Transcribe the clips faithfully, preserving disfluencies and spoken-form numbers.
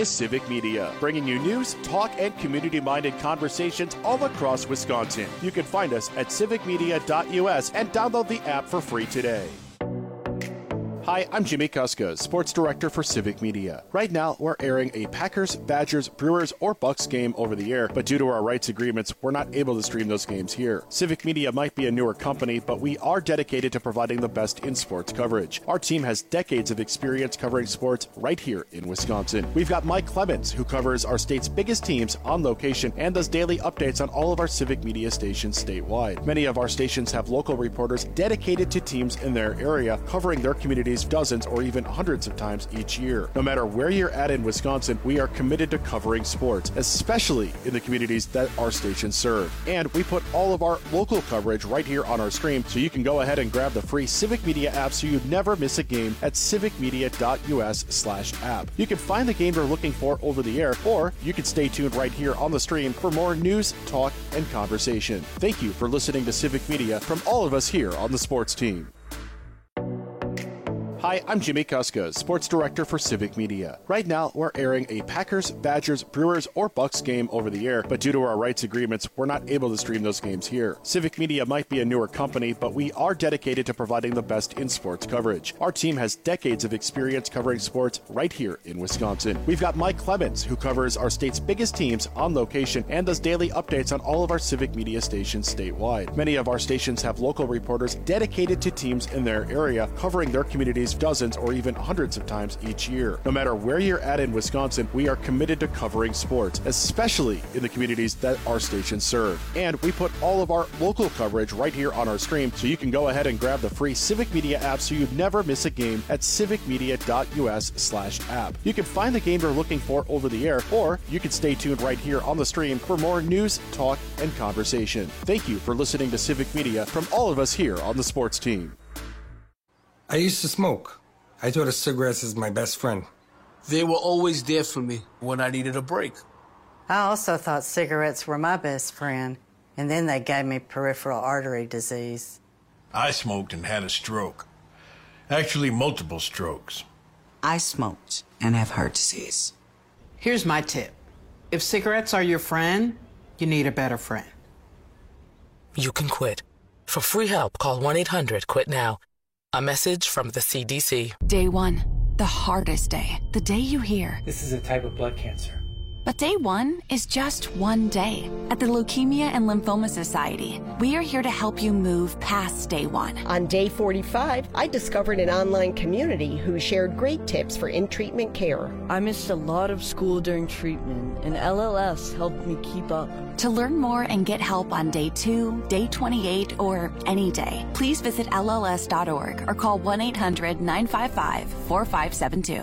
is Civic Media, bringing you news, talk, and community-minded conversations all across Wisconsin. You can find us at civic media dot U S and download the app for free today. Hi, I'm Jimmy Kuska, Sports Director for Civic Media. Right now, we're airing a Packers, Badgers, Brewers, or Bucks game over the air, but due to our rights agreements, we're not able to stream those games here. Civic Media might be a newer company, but we are dedicated to providing the best in sports coverage. Our team has decades of experience covering sports right here in Wisconsin. We've got Mike Clemens, who covers our state's biggest teams on location and does daily updates on all of our Civic Media stations statewide. Many of our stations have local reporters dedicated to teams in their area, covering their communities dozens or even hundreds of times each year. No matter where you're at in Wisconsin, we are committed to covering sports, especially in the communities that our stations serve. And we put all of our local coverage right here on our stream, so you can go ahead and grab the free Civic Media app so you never miss a game at civic media dot U S slash app. You can find the game you're looking for over the air, or you can stay tuned right here on the stream for more news, talk, and conversation. Thank you for listening to Civic Media from all of us here on the sports team. Hi, I'm Jimmy Kuska, Sports Director for Civic Media. Right now, we're airing a Packers, Badgers, Brewers, or Bucks game over the air, but due to our rights agreements, we're not able to stream those games here. Civic Media might be a newer company, but we are dedicated to providing the best in sports coverage. Our team has decades of experience covering sports right here in Wisconsin. We've got Mike Clemens, who covers our state's biggest teams on location and does daily updates on all of our Civic Media stations statewide. Many of our stations have local reporters dedicated to teams in their area, covering their communities dozens or even hundreds of times each year. No matter where you're at in Wisconsin, we are committed to covering sports, especially in the communities that our stations serve. And we put all of our local coverage right here on our stream, so you can go ahead and grab the free Civic Media app so you never miss a game at civic media dot U S slash app. You can find the game you're looking for over the air, or you can stay tuned right here on the stream for more news, talk, and conversation. Thank you for listening to Civic Media from all of us here on the sports team. I used to smoke. I thought of cigarettes as my best friend. They were always there for me when I needed a break. I also thought cigarettes were my best friend, and then they gave me peripheral artery disease. I smoked and had a stroke. Actually, multiple strokes. I smoked and have heart disease. Here's my tip. If cigarettes are your friend, you need a better friend. You can quit. For free help, call one eight hundred quit now. A message from the C D C. Day one, the hardest day. The day you hear, this is a type of blood cancer. But day one is just one day. At the Leukemia and Lymphoma Society, we are here to help you move past day one. On day forty-five, I discovered an online community who shared great tips for in-treatment care. I missed a lot of school during treatment, and L L S helped me keep up. To learn more and get help on day two, day twenty-eight, or any day, please visit L L S dot org or call one eight hundred nine five five four five seven two.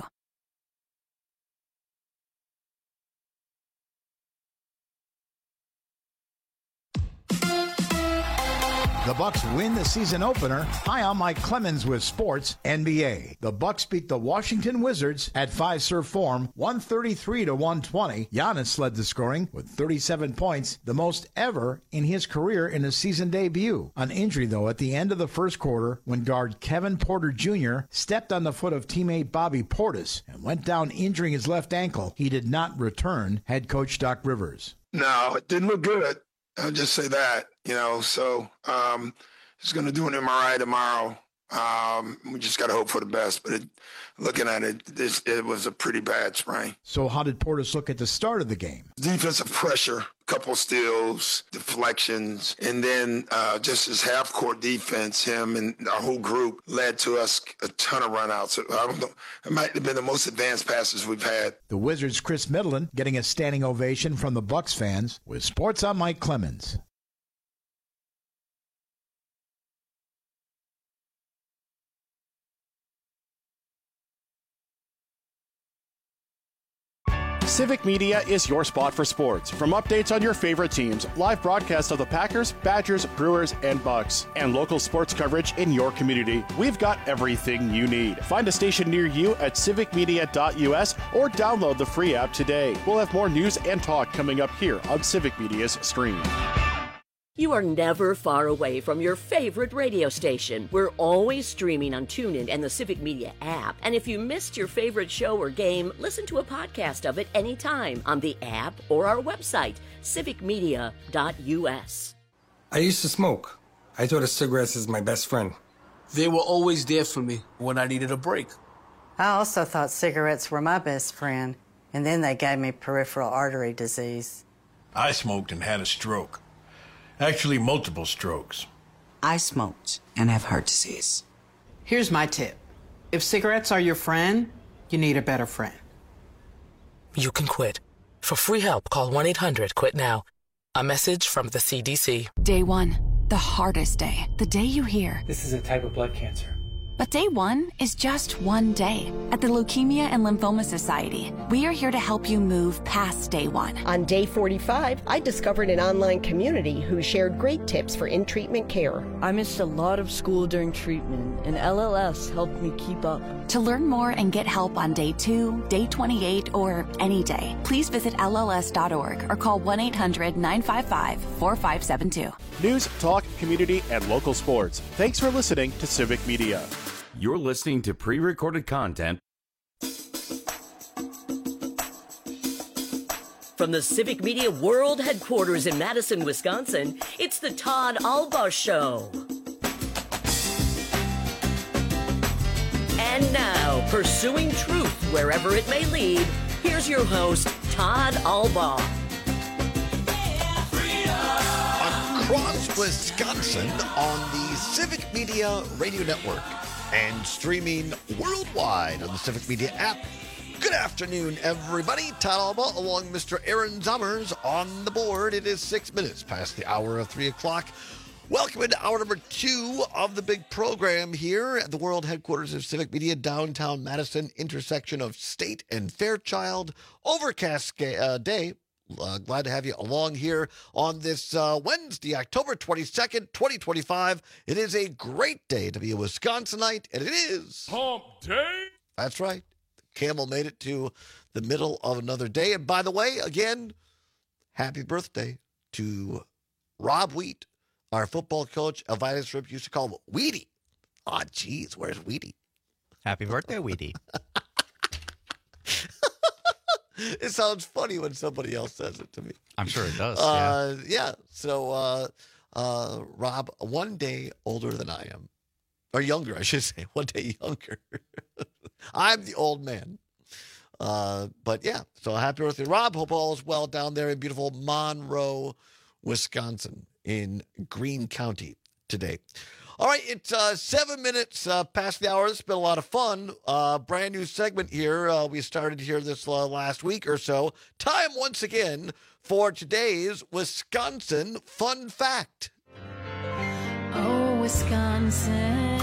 The Bucks win the season opener. Hi, I'm Mike Clemens with Sports N B A. The Bucks beat the Washington Wizards at Fiserv Forum, one thirty-three to one twenty. Giannis led the scoring with thirty-seven points, the most ever in his career in a season debut. An injury, though, at the end of the first quarter when guard Kevin Porter Junior stepped on the foot of teammate Bobby Portis and went down injuring his left ankle. He did not return, head coach Doc Rivers. No, it didn't look good. I'll just say that, you know, so um, he's going to do an M R I tomorrow. Um, we just got to hope for the best. But it, looking at it, this, it was a pretty bad sprain. So how did Portis look at the start of the game? Defensive pressure, couple steals, deflections, and then uh, just his half-court defense, him and our whole group led to us a ton of run-outs. I don't know, it might have been the most advanced passes we've had. The Wizards' Chris Middleton getting a standing ovation from the Bucks fans. With Sports, I'm Mike Clemens. Civic Media is your spot for sports. From updates on your favorite teams, live broadcasts of the Packers, Badgers, Brewers, and Bucks, and local sports coverage in your community, we've got everything you need. Find a station near you at civic media dot U S or download the free app today. We'll have more news and talk coming up here on Civic Media's stream. You are never far away from your favorite radio station. We're always streaming on TuneIn and the Civic Media app. And if you missed your favorite show or game, listen to a podcast of it anytime on the app or our website, civic media dot u s. I used to smoke. I thought of cigarettes as my best friend. They were always there for me when I needed a break. I also thought cigarettes were my best friend, and then they gave me peripheral artery disease. I smoked and had a stroke. Actually, multiple strokes. I smoked and have heart disease. Here's my tip. If cigarettes are your friend, you need a better friend. You can quit. For free help, call one eight hundred quit now. A message from the C D C. Day one, the hardest day. The day you hear, this is a type of blood cancer. But day one is just one day. At the Leukemia and Lymphoma Society, we are here to help you move past day one. On day forty-five, I discovered an online community who shared great tips for in-treatment care. I missed a lot of school during treatment, and L L S helped me keep up. To learn more and get help on day two, day twenty-eight, or any day, please visit L L S dot org or call one eight hundred nine five five four five seven two. News, talk, community, and local sports. Thanks for listening to Civic Media. You're listening to pre-recorded content from the Civic Media World Headquarters in Madison, Wisconsin. It's the Todd Alba Show. And now, pursuing truth wherever it may lead, here's your host, Todd Alba. Across Wisconsin on the Civic Media Radio Network and streaming worldwide on the Civic Media app. Good afternoon, everybody. Todd Alba along with Mister Aaron Zummers on the board. It is six minutes past the hour of three o'clock. Welcome into hour number two of the big program here at the world headquarters of Civic Media, downtown Madison, intersection of State and Fairchild. Overcast uh, day. Uh, glad to have you along here on this uh, Wednesday, October twenty-second, twenty twenty-five. It is a great day to be a Wisconsinite, and it is Hump Day. That's right. Camel made it to the middle of another day. And by the way, again, happy birthday to Rob Wheat, our football coach. Elvira Strip used to call him Wheaty. Oh, geez, where's Wheaty? Happy birthday, Wheaty. It sounds funny when somebody else says it to me. I'm sure it does. Uh, yeah. yeah. So, uh, uh, Rob, one day older than I am, or younger, I should say, one day younger. I'm the old man. Uh, but yeah, so happy birthday, Rob. Hope all is well down there in beautiful Monroe, Wisconsin, in Greene County today. All right, it's uh, seven minutes uh, past the hour. It's been a lot of fun. Uh, brand new segment here. Uh, we started here this uh, last week or so. Time once again for today's Wisconsin Fun Fact. Oh, Wisconsin,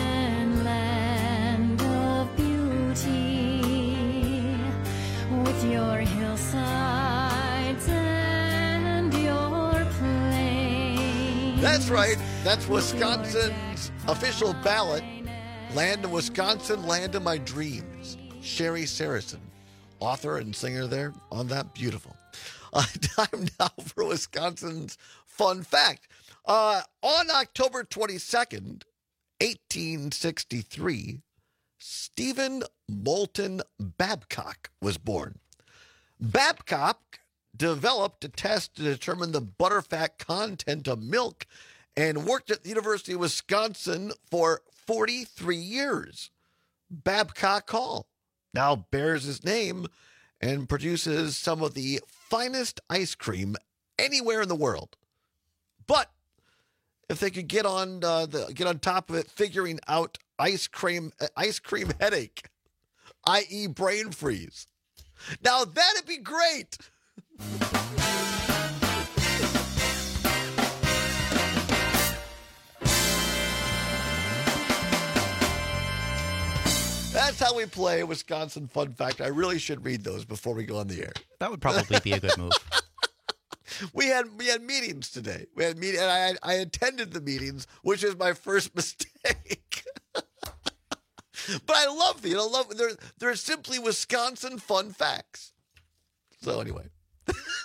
land of beauty, with your hillsides and your plains. That's right. That's Wisconsin's official ballot. Land of Wisconsin, land of my dreams. Sherry Saracen, author and singer there on that. Beautiful. Uh, time now for Wisconsin's fun fact. Uh, on October twenty-second, eighteen sixty-three, Stephen Moulton Babcock was born. Babcock developed a test to determine the butterfat content of milk and worked at the University of Wisconsin for forty-three years. Babcock Hall now bears his name and produces some of the finest ice cream anywhere in the world. But if they could get on uh, the get on top of it, figuring out ice cream uh, ice cream headache, that is, brain freeze, now that'd be great. That's how we play Wisconsin Fun Fact. I really should read those before we go on the air. That would probably be a good move. We had we had meetings today. We had meeting, and I I attended the meetings, which is my first mistake. But I love the, you know, love they're they're simply Wisconsin fun facts. So anyway,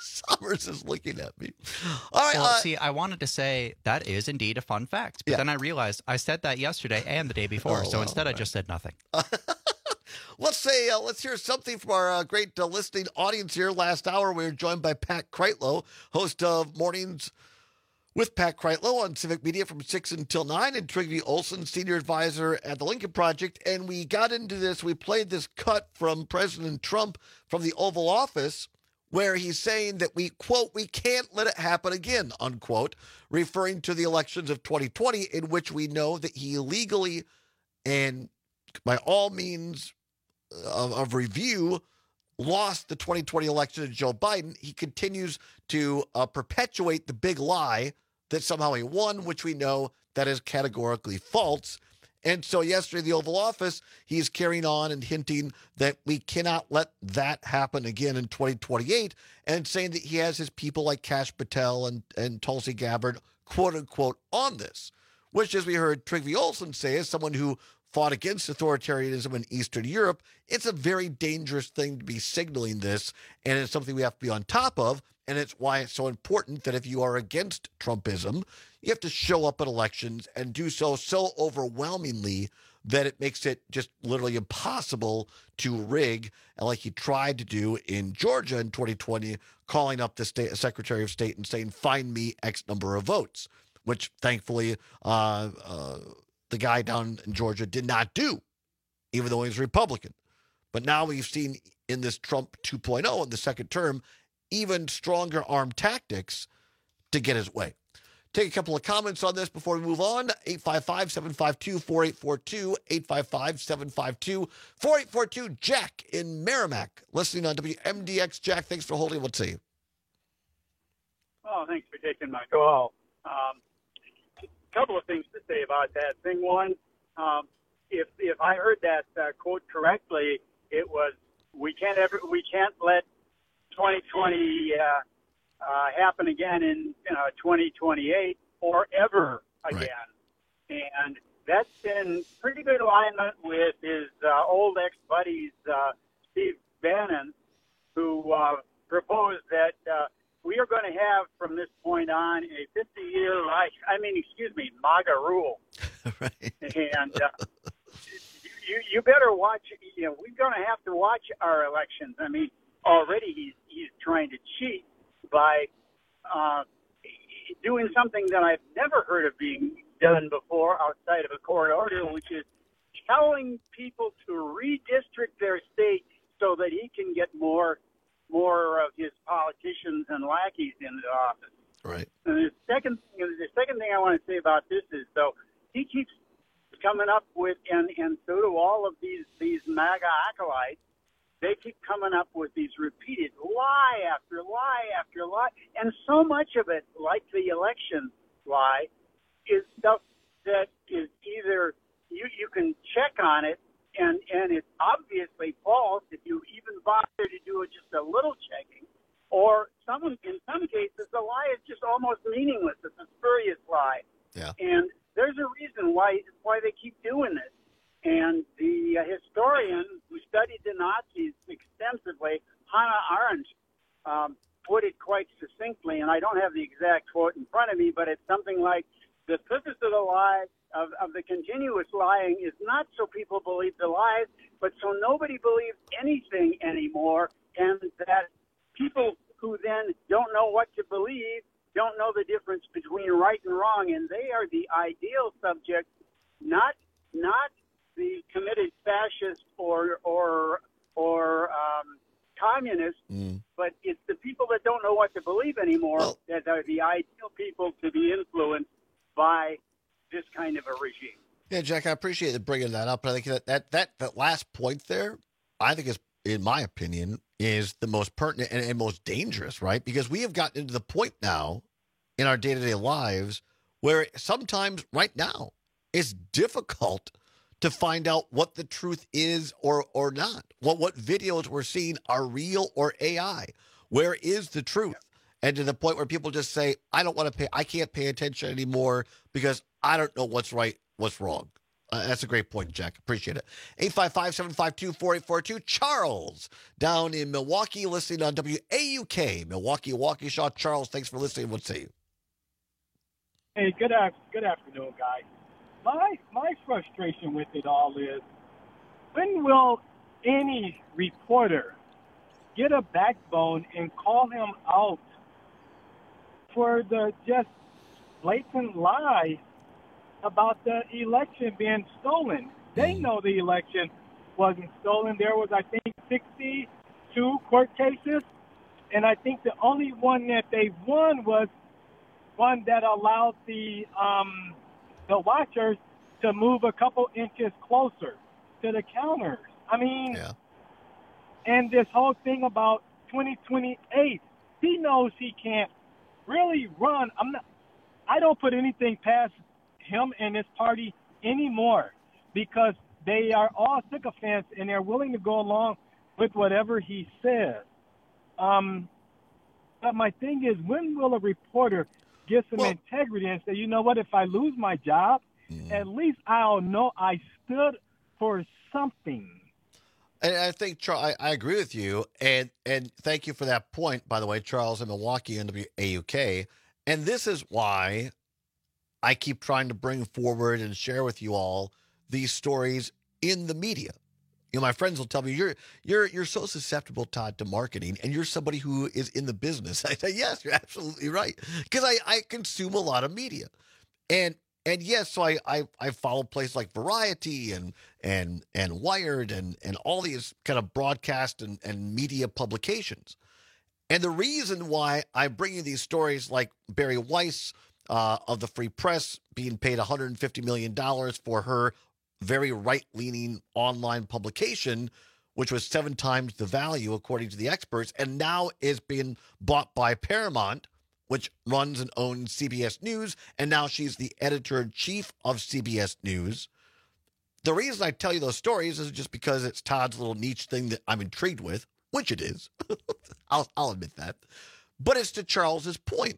Summers is looking at me. All right. Well, uh, see, I wanted to say that is indeed a fun fact, but Yeah. then I realized I said that yesterday and the day before, Oh, so wow, instead I right. just said nothing. Let's say, uh, let's hear something from our uh, great uh, listening audience here. Last hour, we were joined by Pat Kreitlow, host of Mornings with Pat Kreitlow on Civic Media from six until nine, and Trygve Olson, senior advisor at the Lincoln Project. And we got into this, we played this cut from President Trump from the Oval Office, where he's saying that we, quote, we can't let it happen again, unquote, referring to the elections of twenty twenty, in which we know that he illegally and by all means of, of review lost the twenty twenty election to Joe Biden. He continues to uh, perpetuate the big lie that somehow he won, which we know that is categorically false. And so yesterday, the Oval Office, he's carrying on and hinting that we cannot let that happen again in twenty twenty-eight, and saying that he has his people like Kash Patel and, and Tulsi Gabbard, quote unquote, on this, which, as we heard Trygve Olson say, as someone who fought against authoritarianism in Eastern Europe, it's a very dangerous thing to be signaling this, and it's something we have to be on top of. And it's why it's so important that if you are against Trumpism, you have to show up at elections and do so so overwhelmingly that it makes it just literally impossible to rig, like he tried to do in Georgia in twenty twenty, calling up the state Secretary of State and saying, find me X number of votes, which thankfully uh, uh, the guy down in Georgia did not do, even though he's Republican. But now we've seen in this Trump two point oh in the second term, even stronger armed tactics to get his way. Take a couple of comments on this before we move on. eight five five, seven five two, four eight four two, eight five five, seven five two, four eight four two. Jack in Merrimack, listening on W M D X. Jack, thanks for holding. Let's see. Oh, thanks for taking my call. Um, a couple of things to say about that. Thing one, um, if if I heard that uh, quote correctly, it was we can't ever we can't let twenty twenty uh, uh, happen again in uh, twenty twenty-eight or ever again. Right. And that's in pretty good alignment with his uh, old ex-buddies, uh, Steve Bannon, who uh, proposed that uh, we are going to have from this point on a fifty-year life, I mean, excuse me, MAGA rule. Right. And uh, you, you better watch, you know, we're going to have to watch our elections. I mean, already he's he's trying to cheat by uh, doing something that I've never heard of being done before outside of a court order, which is telling people to redistrict their state so that he can get more more of his politicians and lackeys into office. Right. And the second the second thing I want to say about this is, though, he keeps coming up with, and and so do all of these these MAGA acolytes. They keep coming up with these repeated lie after lie after lie. And so much of it, like the election lie, is stuff that is either you, you can check on it and, and it's obviously false if you even bother to do it just a little checking. Or someone, in some cases, the lie is just almost meaningless. It's a spurious lie. Yeah. And there's a reason why why they keep doing this. And the uh, historian who studied the Nazis extensively, Hannah Arendt, um, put it quite succinctly, and I don't have the exact quote in front of me, but it's something like, the purpose of the lie, of, of the continuous lying, is not so people believe the lies, but so nobody believes anything anymore, and that people who then don't know what to believe don't know the difference between right and wrong, and they are the ideal subject, not not the committed fascist or or or um, communist, mm. but it's the people that don't know what to believe anymore well, that are the ideal people to be influenced by this kind of a regime. Yeah, Jack, I appreciate you bringing that up, but I think that that that, that last point there, I think is, in my opinion, is the most pertinent and, and most dangerous, right? Because we have gotten to the point now in our day-to-day lives where sometimes right now it's difficult to find out what the truth is or or not. What what videos we're seeing are real or A I. Where is the truth? And to the point where people just say, I don't want to pay, I can't pay attention anymore because I don't know what's right, what's wrong. Uh, that's a great point, Jack. Appreciate it. eight five five, seven five two, four eight four two. Charles, down in Milwaukee, listening on W A U K. Milwaukee, Waukesha. Charles, thanks for listening. What say you? Hey, good af- good afternoon, guys. My my frustration with it all is, when will any reporter get a backbone and call him out for the just blatant lie about the election being stolen? They know the election wasn't stolen. There was, I think, sixty-two court cases, and I think the only one that they won was one that allowed the um, the watchers to move a couple inches closer to the counters. I mean, yeah. And this whole thing about twenty twenty-eight, he knows he can't really run. I'm not. I don't put anything past him and his party anymore, because they are all sycophants and they're willing to go along with whatever he says. Um, but my thing is, when will a reporter get some well, integrity and say, you know what, if I lose my job, mm. at least I'll know I stood for something. And I think, Charles, I, I agree with you, and and thank you for that point, by the way, Charles, in Milwaukee, N W A U K. And this is why I keep trying to bring forward and share with you all these stories in the media. You know, my friends will tell me, you're you're you're so susceptible, Todd, to marketing, and you're somebody who is in the business. I say, yes, you're absolutely right, because I, I consume a lot of media. And and yes, so I, I, I follow places like Variety and and and Wired and, and all these kind of broadcast and, and media publications. And the reason why I bring you these stories like Bari Weiss uh, of the Free Press being paid one hundred fifty million dollars for her very right-leaning online publication, which was seven times the value, according to the experts, and now is being bought by Paramount, which runs and owns C B S News, and now she's the editor-in-chief of C B S News. The reason I tell you those stories is just because it's Todd's little niche thing that I'm intrigued with, which it is. I'll, I'll admit that. But it's to Charles's point.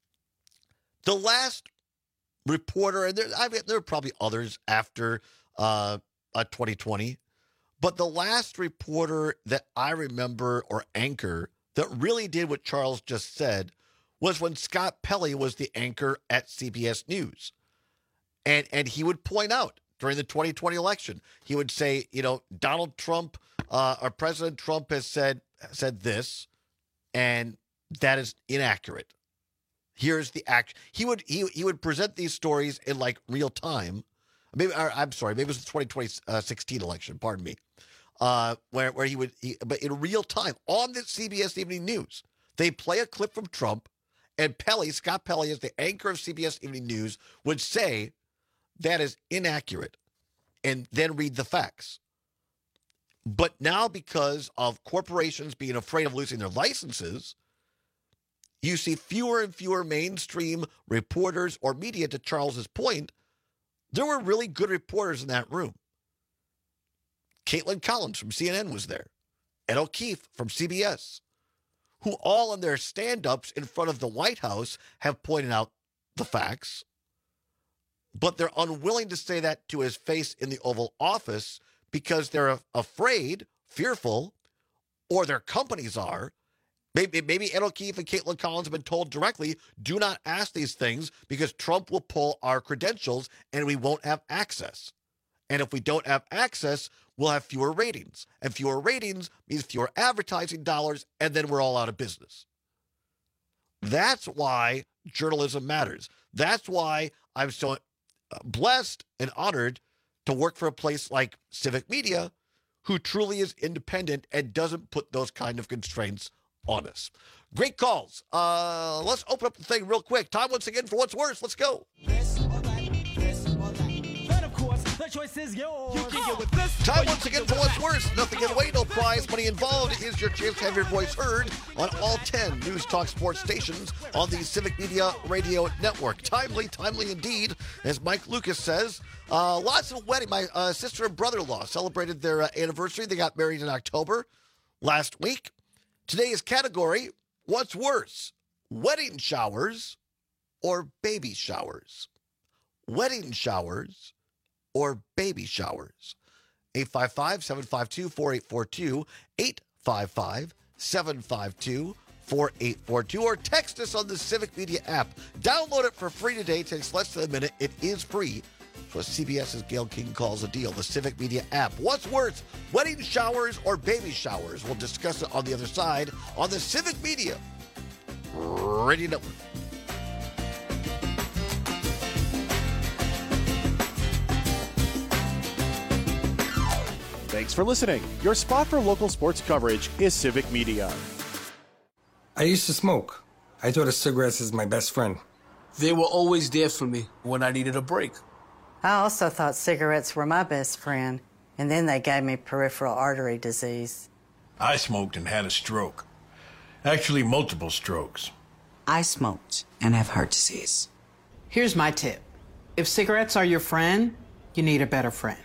The last reporter, and there, I mean, there are probably others after uh, uh, twenty twenty, but the last reporter that I remember or anchor that really did what Charles just said was when Scott Pelley was the anchor at C B S News. And and he would point out during the twenty twenty election, he would say, you know, Donald Trump uh, or President Trump has said said this, and that is inaccurate. Here's the act. He would he he would present these stories in like real time. Maybe or, I'm sorry, maybe it was the twenty sixteen election. Pardon me. Uh, where where he would, he, but in real time on the C B S Evening News, they play a clip from Trump, and Pelley, Scott Pelley, as the anchor of C B S Evening News, would say that is inaccurate, and then read the facts. But now, because of corporations being afraid of losing their licenses, you see fewer and fewer mainstream reporters or media. To Charles's point, there were really good reporters in that room. Caitlin Collins from C N N was there. Ed O'Keefe from C B S, who all in their stand-ups in front of the White House have pointed out the facts, but they're unwilling to say that to his face in the Oval Office because they're afraid, fearful, or their companies are. Maybe, maybe Ed O'Keefe and Caitlin Collins have been told directly, do not ask these things because Trump will pull our credentials and we won't have access. And if we don't have access, we'll have fewer ratings. And fewer ratings means fewer advertising dollars, and then we're all out of business. That's why journalism matters. That's why I'm so blessed and honored to work for a place like Civic Media, who truly is independent and doesn't put those kind of constraints on us. Great calls. Uh, let's open up the thing real quick. Time once again for What's Worse. Let's go. The choice is yours. You can get with this. Time once again for What's Worse. Nothing in away, no prize, money involved. Is your chance to have your voice heard on all ten News Talk Sports stations on the Civic Media Radio Network. Timely, timely indeed, as Mike Lucas says. Uh, lots of wedding. My uh, sister and brother-in-law celebrated their uh, anniversary. They got married in October last week. Today's category, What's Worse, wedding showers or baby showers? Wedding showers or baby showers? eight five five, seven five two, four eight four two, eight five five, seven five two, four eight four two, or text us on the Civic Media app. Download it for free today. It takes less than a minute. It is free. It's what CBS's Gail King calls a deal, the Civic Media app. What's worse, wedding showers or baby showers? We'll discuss it on the other side on the Civic Media Radio Network. Thanks for listening. Your spot for local sports coverage is Civic Media. I used to smoke. I thought of cigarettes as my best friend. They were always there for me when I needed a break. I also thought cigarettes were my best friend, and then they gave me peripheral artery disease. I smoked and had a stroke. Actually, multiple strokes. I smoked and have heart disease. Here's my tip. If cigarettes are your friend, you need a better friend.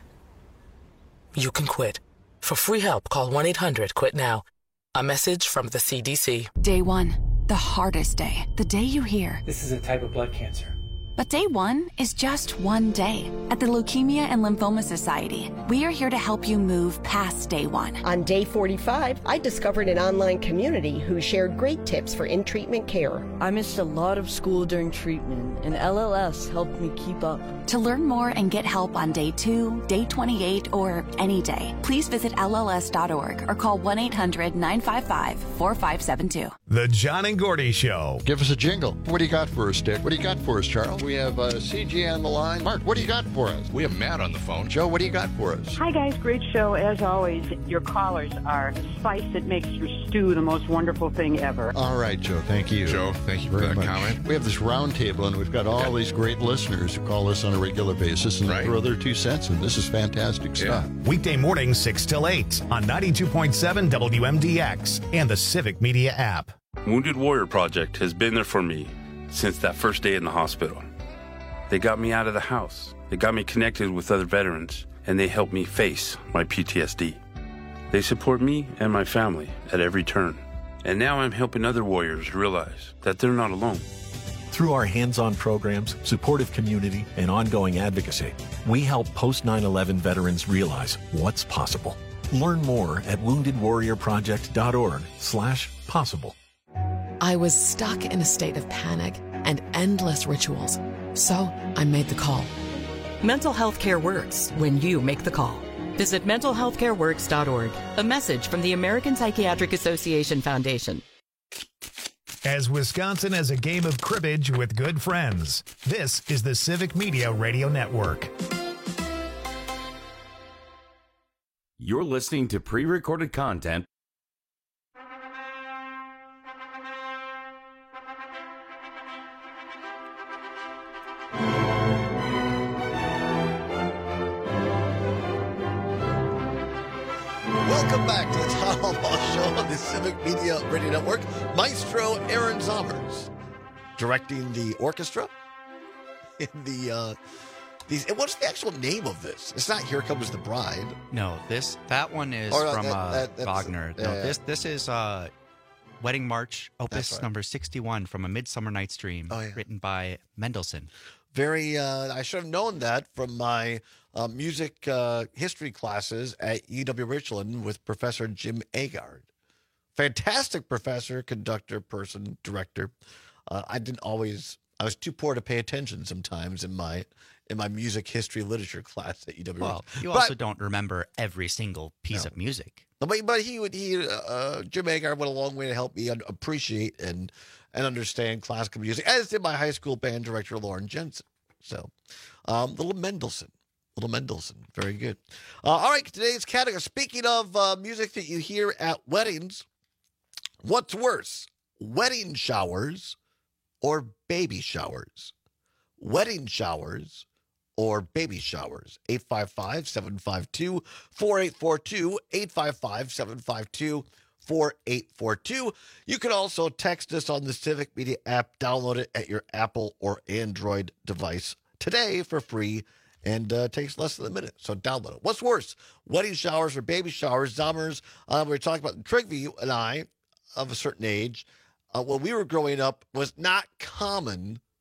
You can quit. For free help, call one eight hundred quit now. A message from the C D C. Day one, the hardest day. The day you hear, This is a type of blood cancer. but day one is just one day. At the Leukemia and Lymphoma Society, we are here to help you move past day one. On day forty-five, I discovered an online community who shared great tips for in-treatment care. I missed a lot of school during treatment, and L L S helped me keep up. To learn more and get help on day two, day twenty-eight, or any day, please visit L L S dot org or call one eight hundred nine five five four five seven two. The John and Gordy Show. Give us a jingle. What do you got for us, Dick? What do you got for us, Charles? We have uh, C G on the line. Mark, what do you got for us? We have Matt on the phone. Joe, what do you got for us? Hi, guys. Great show. As always, your callers are the spice that makes your stew the most wonderful thing ever. All right, Joe. Thank you. Joe, thank you Very for that much. comment. We have this round table, and we've got all Okay. these great listeners who call us on a regular basis and Right. throw their two cents in. This is fantastic stuff. Weekday mornings, six till eight on ninety-two point seven W M D X and the Civic Media app. Wounded Warrior Project has been there for me since that first day in the hospital. They got me out of the house. They got me connected with other veterans, and they helped me face my P T S D. They support me and my family at every turn. And now I'm helping other warriors realize that they're not alone. Through our hands-on programs, supportive community, and ongoing advocacy, we help post nine eleven veterans realize what's possible. Learn more at wounded warrior project dot org slash possible. I was stuck in a state of panic and endless rituals, so I made the call. Mental health care works when you make the call. Visit mental health care works dot org. A message from the American Psychiatric Association Foundation. As Wisconsin has a game of cribbage with good friends, this is the Civic Media Radio Network. You're listening to pre-recorded content. Welcome back to the Tom Albaugh Show on the Civic Media Radio Network. Maestro Aaron Zommers directing the orchestra in the uh, these. And what's the actual name of this? It's not "Here Comes the Bride." No, this that one is Or, uh, from that- uh, that- that's- Wagner. yeah, no, yeah. this this is uh, Wedding March, Opus right. number sixty-one from A Midsummer Night's Dream, Oh, yeah. written by Mendelssohn. Very. Uh, I should have known that from my uh, music uh, history classes at U W Richland with Professor Jim Agard. Fantastic professor, conductor, person, director. Uh, I didn't always. I was too poor to pay attention sometimes in my in my music history literature class at U W. Well, you But- also don't remember every single piece No. of music. But, but he would he uh, Jim Agard went a long way to help me un- appreciate and and understand classical music, as did my high school band director Lauren Jensen. So, um, little Mendelssohn, little Mendelssohn, very good. Uh, all right, today's category. Speaking of uh, music that you hear at weddings, what's worse, wedding showers or baby showers? Wedding showers or baby showers? eight five five, seven five two, four eight four two, eight five five, seven five two, four eight four two. You can also text us on the Civic Media app. Download it at your Apple or Android device today for free, and uh, takes less than a minute. So download it. What's worse, wedding showers or baby showers? Zommers, uh, we were talking about Trigby, you and I, of a certain age, uh, when we were growing up, was not common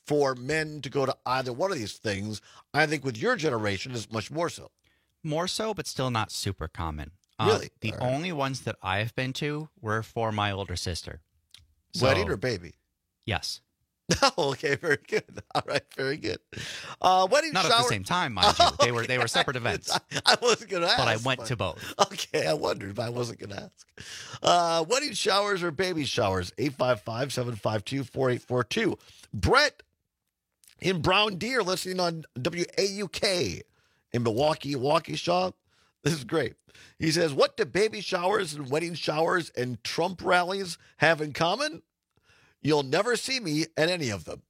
for men to go to either one of these things. I think with your generation, is much more so. More so, but still not super common. Uh, Really? The All right. only ones that I've been to were for my older sister. So- Wedding or baby? Yes. Oh, okay, very good. All right, very good. Uh, wedding Not shower. at the same time, mind you. They were they were separate events. I, I wasn't going to ask. But I went to both. Okay, I wondered, but I wasn't going to ask. Uh, wedding showers or baby showers? eight five five, seven five two, four eight four two. Brett in Brown Deer listening on W A U K in Milwaukee, Waukesha. This is great. He says, what do baby showers and wedding showers and Trump rallies have in common? You'll never see me at any of them.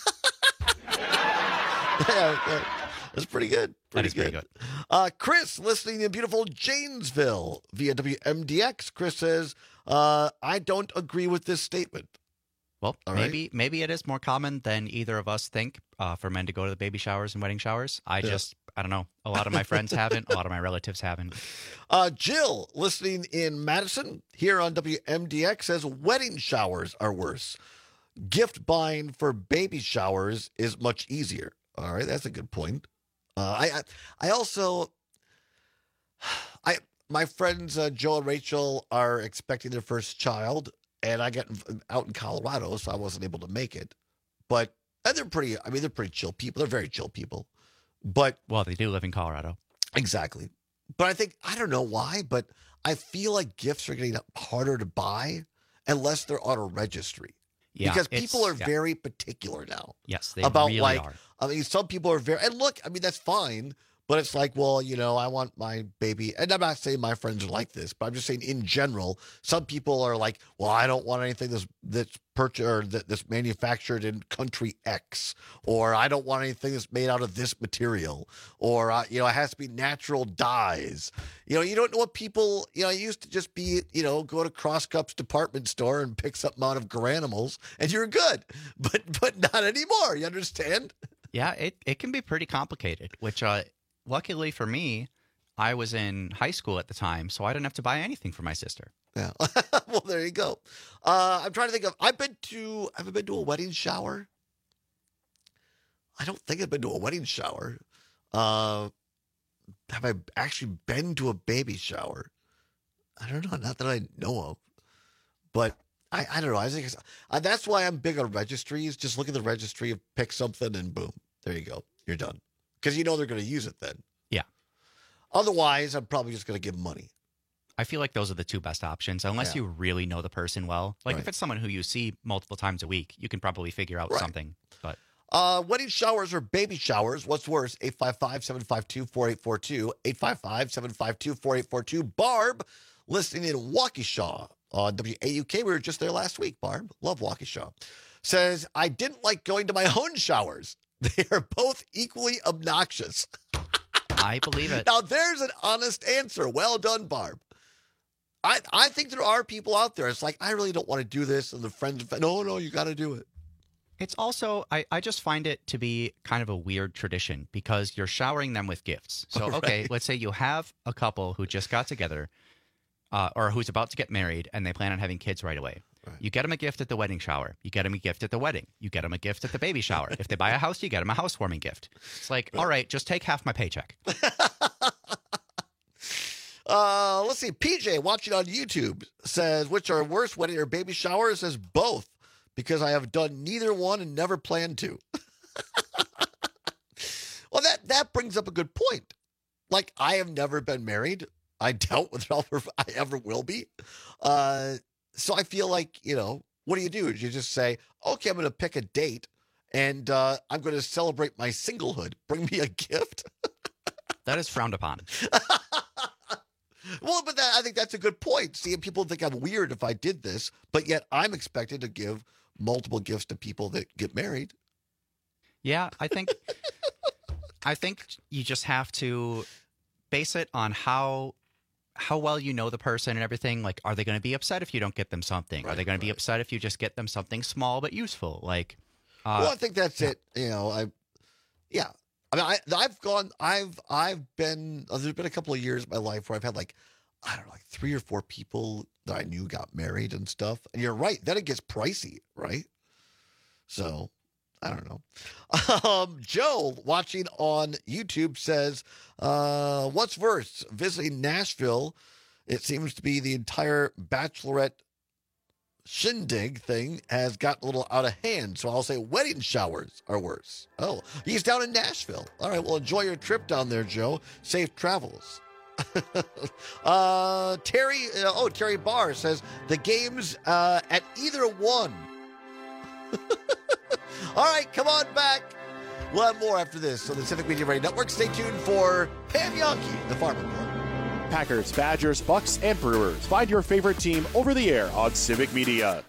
Yeah, that's pretty good. Pretty That is pretty good. Uh, Chris, listening in beautiful Janesville via W M D X. Chris says, uh, I don't agree with this statement. Well, All right. maybe maybe it is more common than either of us think uh, for men to go to the baby showers and wedding showers. I Yeah. just, I don't know. A lot of my friends haven't. A lot of my relatives haven't. Uh, Jill, listening in Madison here on W M D X, says wedding showers are worse. Gift buying for baby showers is much easier. All right, that's a good point. Uh, I, I I also I my friends uh, Joe and Rachel are expecting their first child, and I got out in Colorado, so I wasn't able to make it. But and they're pretty. I mean, they're pretty chill people. They're very chill people. But well, they do live in Colorado. Exactly. But I think I don't know why, but I feel like gifts are getting harder to buy unless they're on a registry. Yeah, because it's- people are yeah. very particular now. Yes, they about really like are. I mean, some people are very and look, I mean, that's fine, but it's like, well, you know, I want my baby, and I'm not saying my friends are like this, but I'm just saying in general, some people are like, well, I don't want anything that's that's purchased or that, that's manufactured in country X, or I don't want anything that's made out of this material, or uh, you know, it has to be natural dyes. You know, you don't know what people. You know, it used to just be, you know, go to Cross Cups department store and pick something out of Garanimals, and you're good. But but not anymore. You understand? Yeah, it, it can be pretty complicated, which uh, luckily for me, I was in high school at the time, so I didn't have to buy anything for my sister. Yeah. Well, there you go. Uh, I'm trying to think of. I've been to. Have I been to a wedding shower? I don't think I've been to a wedding shower. Uh, have I actually been to a baby shower? I don't know. Not that I know of. But I, I don't know. I think it's, uh, that's why I'm big on registries. Just look at the registry, pick something, and boom, there you go. You're done. Because you know they're going to use it then. Yeah. Otherwise, I'm probably just going to give money. I feel like those are the two best options, unless Yeah. you really know the person well. Like Right. if it's someone who you see multiple times a week, you can probably figure out Right. something. But Uh, wedding showers or baby showers? What's worse? eight five five, seven five two, four eight four two. eight five five, seven five two, four eight four two. Barb, listening in Waukesha on W A U K. We were just there last week, Barb. Love Waukesha. Says, I didn't like going to my own showers. They are both equally obnoxious. I believe it. Now, there's an honest answer. Well done, Barb. I, I think there are people out there. It's like, I really don't want to do this. And the friends, no, no, you got to do it. It's also, I, I just find it to be kind of a weird tradition because you're showering them with gifts. So, okay, Right. let's say you have a couple who just got together uh, or who's about to get married and they plan on having kids right away. Right. You get them a gift at the wedding shower. You get them a gift at the wedding. You get them a gift at the baby shower. If they buy a house, you get them a housewarming gift. It's like, all right, just take half my paycheck. Uh, let's see. P J watching on YouTube says, which are worse, wedding or baby showers? Says both, because I have done neither one and never plan to. Well, that, that brings up a good point. Like, I have never been married. I doubt whether I'll ever, I ever will be. Uh, so I feel like, you know, what do you do? You just say, okay, I'm going to pick a date and uh, I'm going to celebrate my singlehood. Bring me a gift. That is frowned upon. Well, but that, I think that's a good point. See, people think I'm weird if I did this, but yet I'm expected to give multiple gifts to people that get married. Yeah, I think I think you just have to base it on how how well you know the person and everything. Like, are they going to be upset if you don't get them something? Right, are they going right. to be upset if you just get them something small but useful? Like, uh, Well, I think that's it. You know, I, yeah. I mean, I, I've gone, I've, I've been, uh, there's been a couple of years in my life where I've had like, I don't know, like three or four people that I knew got married and stuff. And you're right. Then it gets pricey, right? So I don't know. Um, Joe, watching on YouTube, says, uh, what's worse, visiting Nashville? It seems to be the entire bachelorette shindig thing has gotten a little out of hand. So I'll say wedding showers are worse. Oh, he's down in Nashville. All right, well, enjoy your trip down there, Joe. Safe travels. uh, Terry, uh, oh, Terry Barr says the game's uh, at either one. All right, come on back. We'll have more after this on the Civic Media Radio Network. Stay tuned for Pam Yonke, the Farmer Boy. Packers, Badgers, Bucks, and Brewers. Find your favorite team over the air on Civic Media.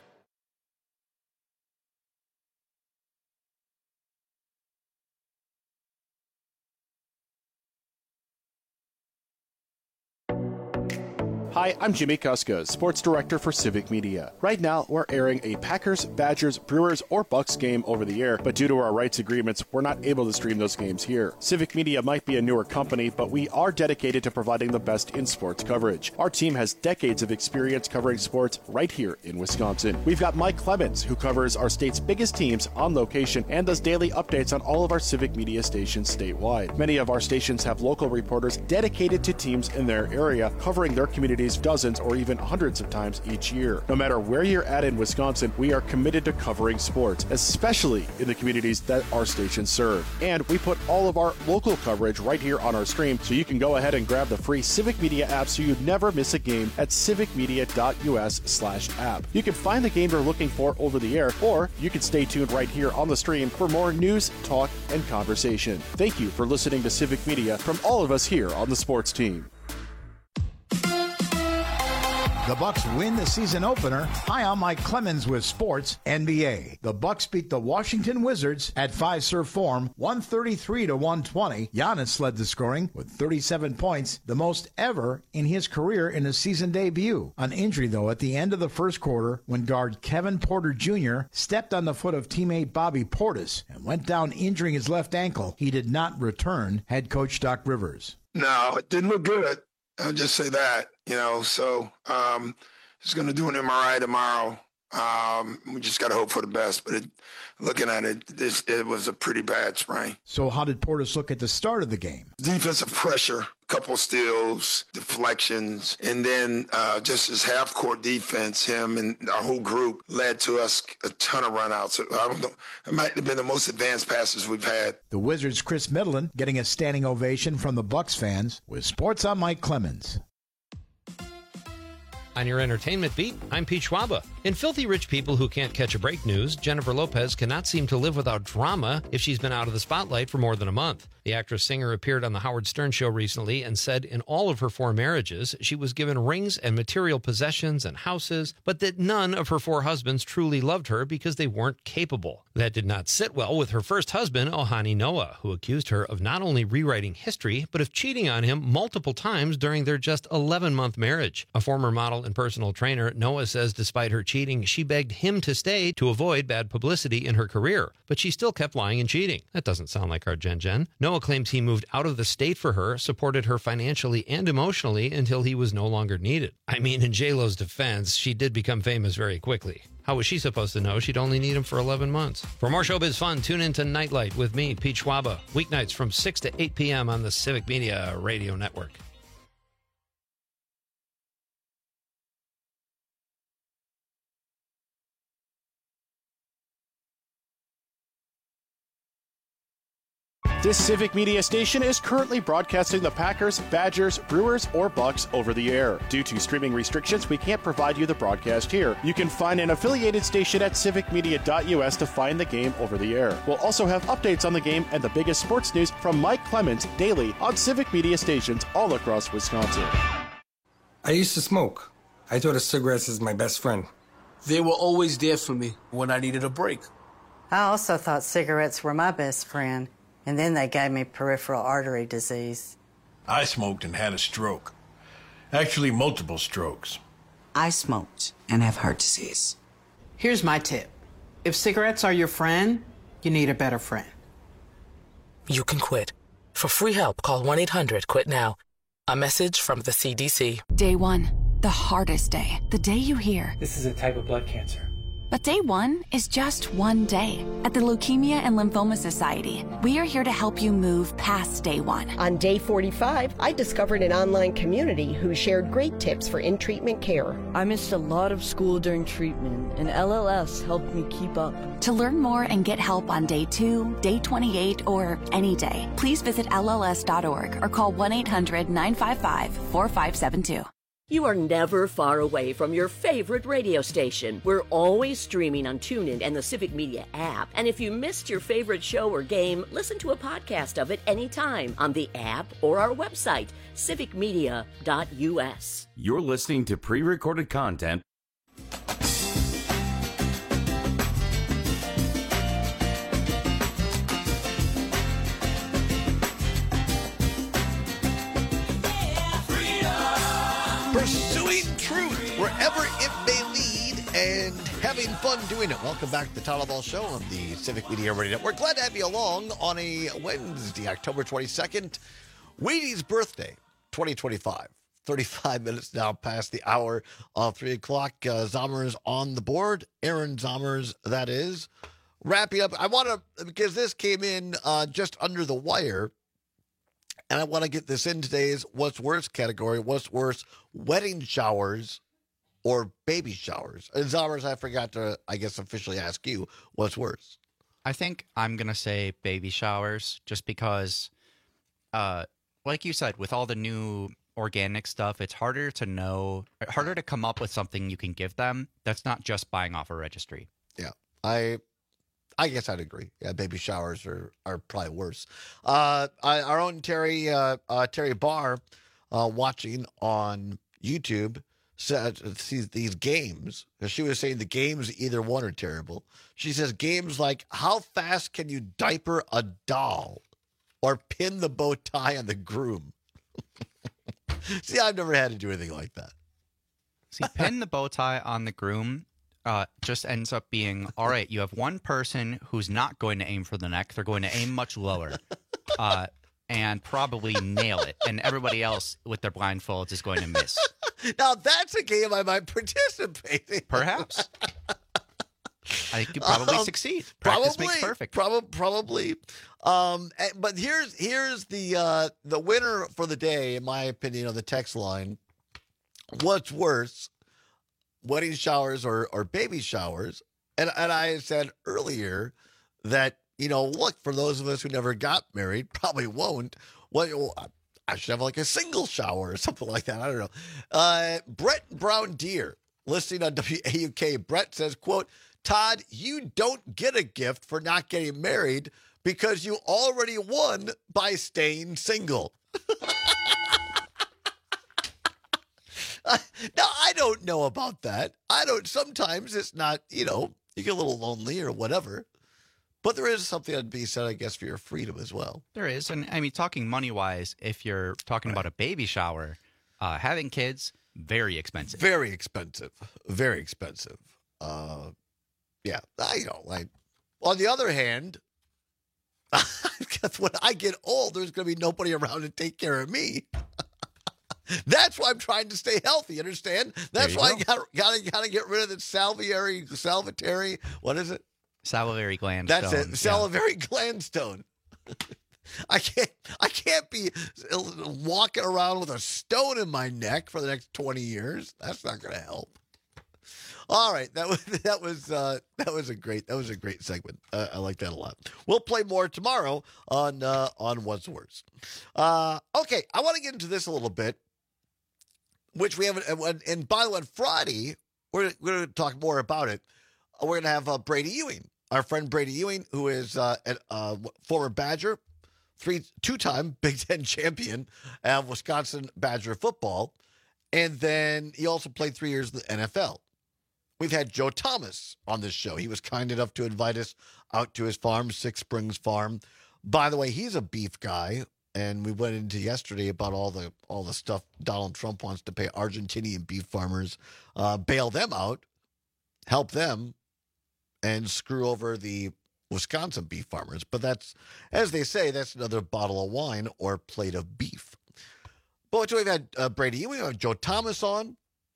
Hi, I'm Jimmy Kuska, Sports Director for Civic Media. Right now, we're airing a Packers, Badgers, Brewers, or Bucks game over the air, but due to our rights agreements, we're not able to stream those games here. Civic Media might be a newer company, but we are dedicated to providing the best in sports coverage. Our team has decades of experience covering sports right here in Wisconsin. We've got Mike Clemens, who covers our state's biggest teams on location and does daily updates on all of our Civic Media stations statewide. Many of our stations have local reporters dedicated to teams in their area, covering their communities dozens or even hundreds of times each year. No matter where you're at in Wisconsin, we are committed to covering sports, especially in the communities that our stations serve. And we put all of our local coverage right here on our stream, so you can go ahead and grab the free Civic Media app so you never miss a game at civicmedia.us slash app. You can find the game you're looking for over the air, or you can stay tuned right here on the stream for more news, talk, and conversation. Thank you for listening to Civic Media from all of us here on the sports team. The Bucks win the season opener. Hi, I'm Mike Clemens with Sports N B A. The Bucks beat the Washington Wizards at Fiserv Forum, one thirty-three to one twenty. Giannis led the scoring with thirty-seven points, the most ever in his career in a season debut. An injury, though, at the end of the first quarter when guard Kevin Porter Junior stepped on the foot of teammate Bobby Portis and went down injuring his left ankle. He did not return, head coach Doc Rivers. No, it didn't look good. I'll just say that, you know, so um, he's going to do an M R I tomorrow. Um, we just got to hope for the best. But it, looking at it, this, it was a pretty bad sprain. So how did Portis look at the start of the game? Defensive pressure, couple steals, deflections, and then uh, just his half-court defense, him and our whole group led to us a ton of run-outs. I don't know, it might have been the most advanced passes we've had. The Wizards' Chris Middleton getting a standing ovation from the Bucks fans. With Sports, I'm Mike Clemens. On your entertainment beat, I'm Pete Schwaba. In Filthy Rich People Who Can't Catch a Break news, Jennifer Lopez cannot seem to live without drama if she's been out of the spotlight for more than a month. The actress-singer appeared on The Howard Stern Show recently and said in all of her four marriages, she was given rings and material possessions and houses, but that none of her four husbands truly loved her because they weren't capable. That did not sit well with her first husband, Ohani Noah, who accused her of not only rewriting history, but of cheating on him multiple times during their just eleven-month marriage. A former model and personal trainer, Noah says despite her cheating, she begged him to stay to avoid bad publicity in her career, but she still kept lying and cheating. That doesn't sound like our Jen Jen. Noah claims he moved out of the state for her, supported her financially and emotionally until he was no longer needed. I mean, in J-Lo's defense, she did become famous very quickly. How was she supposed to know she'd only need him for eleven months? For more showbiz fun, tune in to Nightlight with me, Pete Schwaba, weeknights from six to eight p.m. on the Civic Media Radio Network. This Civic Media station is currently broadcasting the Packers, Badgers, Brewers, or Bucks over the air. Due to streaming restrictions, we can't provide you the broadcast here. You can find an affiliated station at civic media dot u s to find the game over the air. We'll also have updates on the game and the biggest sports news from Mike Clemens daily on Civic Media stations all across Wisconsin. I used to smoke. I thought of cigarettes as my best friend. They were always there for me when I needed a break. I also thought cigarettes were my best friend. And then they gave me peripheral artery disease. I smoked and had a stroke. Actually, multiple strokes. I smoked and have heart disease. Here's my tip. If cigarettes are your friend, you need a better friend. You can quit. For free help, call one eight hundred quit now. A message from the C D C. Day one, the hardest day. The day you hear, this is a type of blood cancer. But day one is just one day. At the Leukemia and Lymphoma Society, we are here to help you move past day one. On day forty-five, I discovered an online community who shared great tips for in-treatment care. I missed a lot of school during treatment, and L L S helped me keep up. To learn more and get help on day two, day twenty-eight, or any day, please visit L L S dot org or call one eight hundred nine five five four five seven two. You are never far away from your favorite radio station. We're always streaming on TuneIn and the Civic Media app. And if you missed your favorite show or game, listen to a podcast of it anytime on the app or our website, civic media dot U S. You're listening to pre-recorded content. Pursuing truth wherever it may lead and having fun doing it. Welcome back to the Town Hall Show on the Civic Media Radio Network. Glad to have you along on a Wednesday, October twenty-second. Wheaties' birthday, twenty twenty-five. thirty-five minutes now past the hour of three o'clock. Uh, Zommers on the board. Aaron Zommers, that is. Wrapping up, I want to, because this came in uh, just under the wire. And I want to get this in today's What's Worse category. What's worse, wedding showers or baby showers? And Zommers, I forgot to, I guess, officially ask you, what's worse? I think I'm going to say baby showers just because, uh, like you said, with all the new organic stuff, it's harder to know, harder to come up with something you can give them that's not just buying off a registry. Yeah, I... I guess I'd agree. Yeah, baby showers are, are probably worse. Uh, I, our own Terry uh, uh, Terry Barr, uh, watching on YouTube, said sees these games. She was saying the games, either one, are terrible. She says games like how fast can you diaper a doll or pin the bow tie on the groom. See, I've never had to do anything like that. See, pin the bow tie on the groom. Uh, just ends up being, all right, you have one person who's not going to aim for the neck. They're going to aim much lower uh, and probably nail it. And everybody else with their blindfolds is going to miss. Now, that's a game I might participate in. Perhaps. I could probably um, succeed. Practice probably, makes perfect. Prob- probably. Um, but here's here's the uh, the winner for the day, in my opinion, on the text line. What's worse? Wedding showers or, or baby showers. And and I said earlier that, you know, look, for those of us who never got married, probably won't. Well, I should have like a single shower or something like that. I don't know. Uh, Brett Brown Deer, listening on W A U K, Brett says, quote, Todd, you don't get a gift for not getting married because you already won by staying single. Uh, now, I don't know about that. I don't, sometimes it's not, you know, you get a little lonely or whatever. But there is something to be said, I guess, for your freedom as well. There is. And I mean, talking money-wise, if you're talking right. about a baby shower, uh, having kids, very expensive. Very expensive. Very expensive. Uh, yeah, I you know, like, on the other hand, when I get old, there's going to be nobody around to take care of me. That's why I'm trying to stay healthy. Understand? That's why go. I got got got to get rid of the salivary, salivary. What is it? Salivary gland. That's stone. it. Salivary yeah. gland stone. I can't. I can't be walking around with a stone in my neck for the next twenty years. That's not going to help. All right, that was that was uh, that was a great that was a great segment. Uh, I like that a lot. We'll play more tomorrow on uh, on What's Worse. Uh, okay, I want to get into this a little bit. Which we haven't, and by the way, on Friday, we're, we're going to talk more about it. We're going to have uh, Brady Ewing, our friend Brady Ewing, who is uh, a uh, former Badger, three, two-time Big Ten champion of Wisconsin Badger football, and then he also played three years in the N F L. We've had Joe Thomas on this show. He was kind enough to invite us out to his farm, Six Springs Farm. By the way, he's a beef guy. And we went into yesterday about all the all the stuff Donald Trump wants to pay Argentinian beef farmers, uh, bail them out, help them, and screw over the Wisconsin beef farmers. But that's, as they say, that's another bottle of wine or plate of beef. But we've had uh, Brady, we have Joe Thomas on.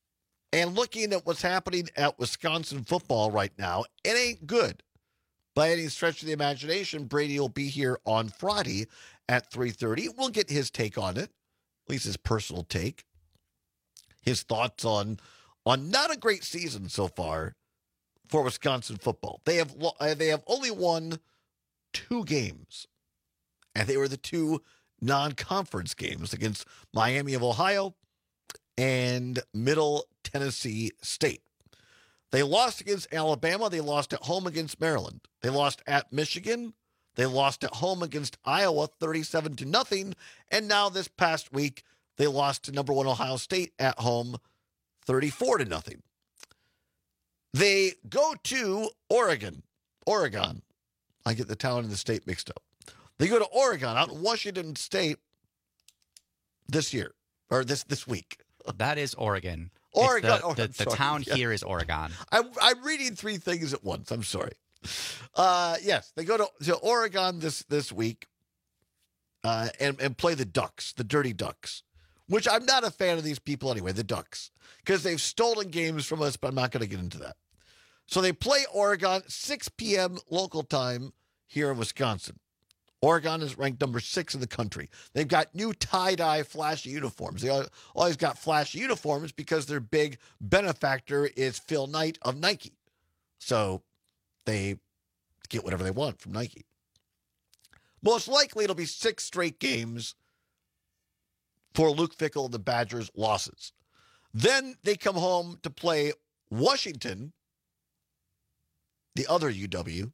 And looking at what's happening at Wisconsin football right now, it ain't good. By any stretch of the imagination, Brady will be here on Friday at three thirty. We'll get his take on it, at least his personal take. His thoughts on, on not a great season so far for Wisconsin football. They have they have only won two games, and they were the two non-conference games against Miami of Ohio and Middle Tennessee State. They lost against Alabama. They lost at home against Maryland. They lost at Michigan. They lost at home against Iowa thirty-seven to nothing. And now this past week, they lost to number one Ohio State at home thirty-four to nothing. They go to Oregon. Oregon. I get the town and the state mixed up. They go to Oregon out in Washington State this year, or this, this week. That is Oregon. Oregon. The, oh, the, the town yeah. here is Oregon. I'm, I'm reading three things at once. I'm sorry. Uh, yes, they go to, to Oregon this, this week uh, and, and play the Ducks, the Dirty Ducks, which I'm not a fan of these people anyway, the Ducks, because they've stolen games from us, but I'm not going to get into that. So they play Oregon, six p.m. local time here in Wisconsin. Oregon is ranked number six in the country. They've got new tie-dye flashy uniforms. They always got flashy uniforms because their big benefactor is Phil Knight of Nike. So they get whatever they want from Nike. Most likely it'll be six straight games for Luke Fickell and the Badgers' losses. Then they come home to play Washington, the other U W,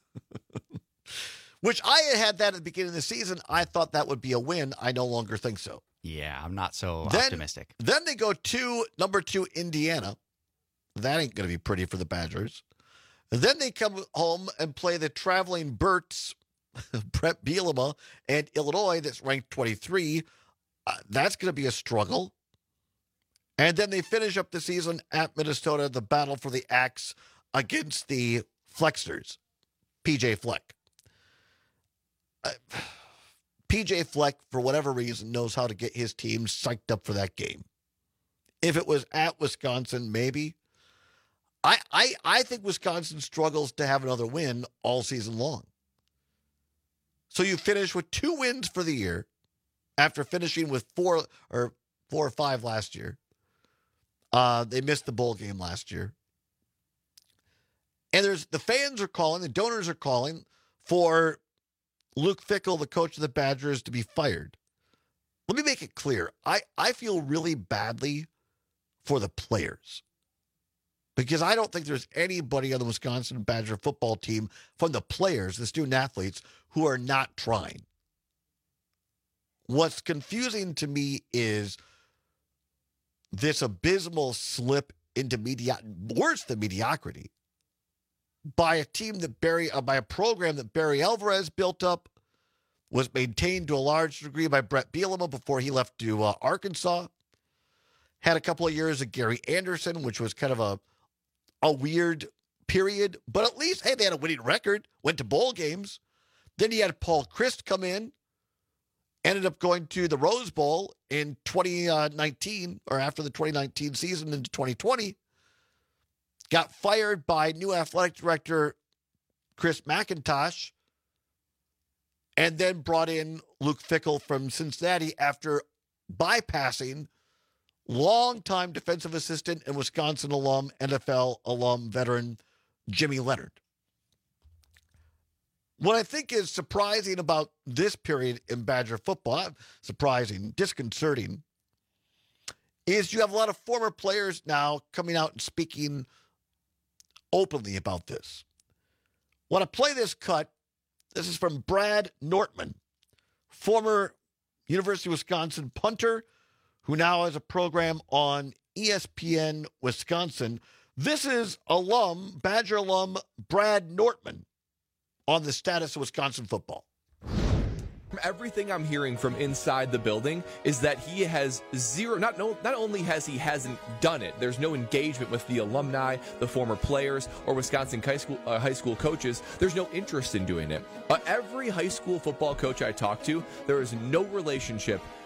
which I had that at the beginning of the season. I thought that would be a win. I no longer think so. Yeah, I'm not so then, optimistic. Then they go to number two, Indiana. That ain't going to be pretty for the Badgers. And then they come home and play the traveling Berts, Brett Bielema, and Illinois that's ranked twenty-three. Uh, that's going to be a struggle. And then they finish up the season at Minnesota, the battle for the axe against the Flexers, P J Fleck. Uh, P J Fleck, for whatever reason, knows how to get his team psyched up for that game. If it was at Wisconsin, maybe. I, I, I think Wisconsin struggles to have another win all season long. So you finish with two wins for the year after finishing with four or four or five last year. Uh, they missed the bowl game last year. And there's the fans are calling, the donors are calling for Luke Fickell, the coach of the Badgers, to be fired. Let me make it clear. I, I feel really badly for the players because I don't think there's anybody on the Wisconsin Badger football team from the players, the student athletes, who are not trying. What's confusing to me is this abysmal slip into media, worse than mediocrity, by a team that Barry, uh, by a program that Barry Alvarez built up, was maintained to a large degree by Brett Bielema before he left to uh, Arkansas. Had a couple of years of Gary Anderson, which was kind of a a weird period, but at least, hey, they had a winning record, went to bowl games. Then he had Paul Chryst come in, ended up going to the Rose Bowl in twenty nineteen, or after the twenty nineteen season into twenty twenty. Got fired by new athletic director Chris McIntosh, and then brought in Luke Fickell from Cincinnati after bypassing longtime defensive assistant and Wisconsin alum, N F L alum, veteran Jimmy Leonard. What I think is surprising about this period in Badger football, surprising, disconcerting, is you have a lot of former players now coming out and speaking openly about this. Want to play this cut? This is from Brad Nortman, former University of Wisconsin punter, who now has a program on E S P N Wisconsin. This is alum, Badger alum, Brad Nortman on the status of Wisconsin football. Everything I'm hearing from inside the building is that he has zero, not, no, not only has he hasn't done it, there's no engagement with the alumni, the former players, or Wisconsin high school, uh, high school coaches. There's no interest in doing it. Uh, every high school football coach I talk to, there is no relationship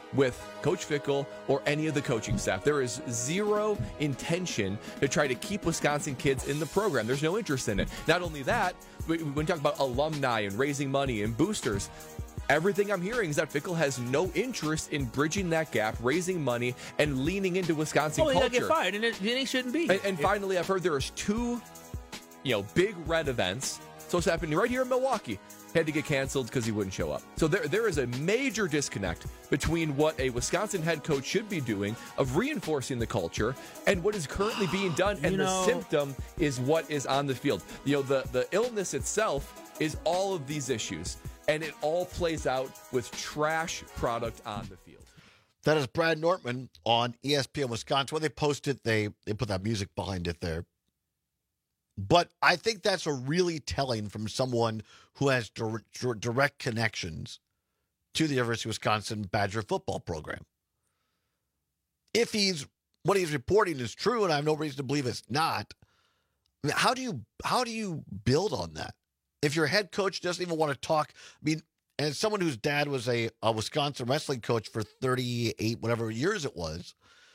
with Coach Fickell or any of the coaching staff. There is zero intention to try to keep Wisconsin kids in the program. There's no interest in it. Not only that, when we talk about alumni and raising money and boosters, everything I'm hearing is that Fickell has no interest in bridging that gap, raising money, and leaning into Wisconsin oh, culture. Get fired, and it, then he shouldn't be. And, and finally, I've heard there's two, you know, big red events. So it's happening right here in Milwaukee. Had to get canceled because he wouldn't show up. So there, there is a major disconnect between what a Wisconsin head coach should be doing of reinforcing the culture and what is currently being done. And You the know- symptom is what is on the field. You know, the, the illness itself is all of these issues. And it all plays out with trash product on the field. That is Brad Nortman on E S P N Wisconsin. When they post it, they, they put that music behind it there. But I think that's a really telling from someone who has dir- dir- direct connections to the University of Wisconsin Badger football program. If he's what he's reporting is true, and I have no reason to believe it's not, I mean, how do you how do you build on that? If your head coach doesn't even want to talk, I mean, and someone whose dad was a, a Wisconsin wrestling coach for thirty-eight, whatever years it was.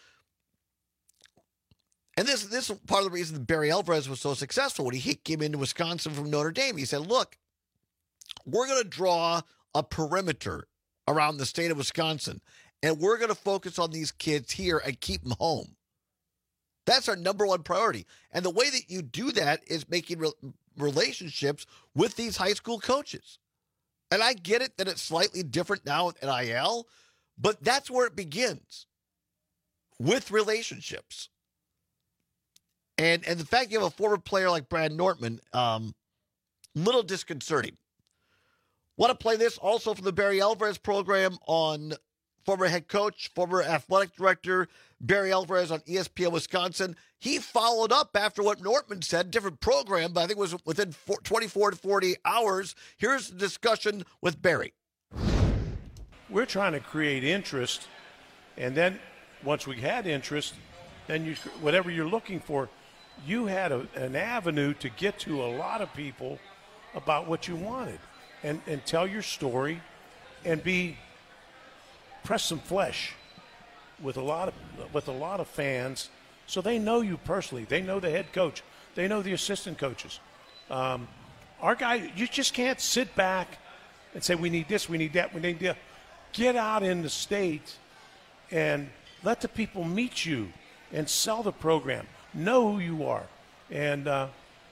And this, this is part of the reason that Barry Alvarez was so successful when he came into Wisconsin from Notre Dame. He said, look, we're going to draw a perimeter around the state of Wisconsin, and we're going to focus on these kids here and keep them home. That's our number one priority. And the way that you do that is making re- relationships with these high school coaches. And I get it that it's slightly different now with N I L, but that's where it begins, with relationships. And and the fact you have a former player like Brad Nortman, um, little disconcerting. Want to play this also from the Barry Alvarez program on former head coach, former athletic director, Barry Alvarez on E S P N Wisconsin. He followed up after what Nortman said, different program, but I think it was within twenty-four to forty hours. Here's the discussion with Barry. We're trying to create interest, and then once we had interest, then you whatever you're looking for, you had a, an avenue to get to a lot of people about what you wanted and, and tell your story and be press some flesh with a lot of with a lot of fans so they know you personally. They know the head coach. They know the assistant coaches. Um, our guy, you just can't sit back and say we need this, we need that, we need that. Get out in the state and let the people meet you and sell the program. Know who you are. And uh,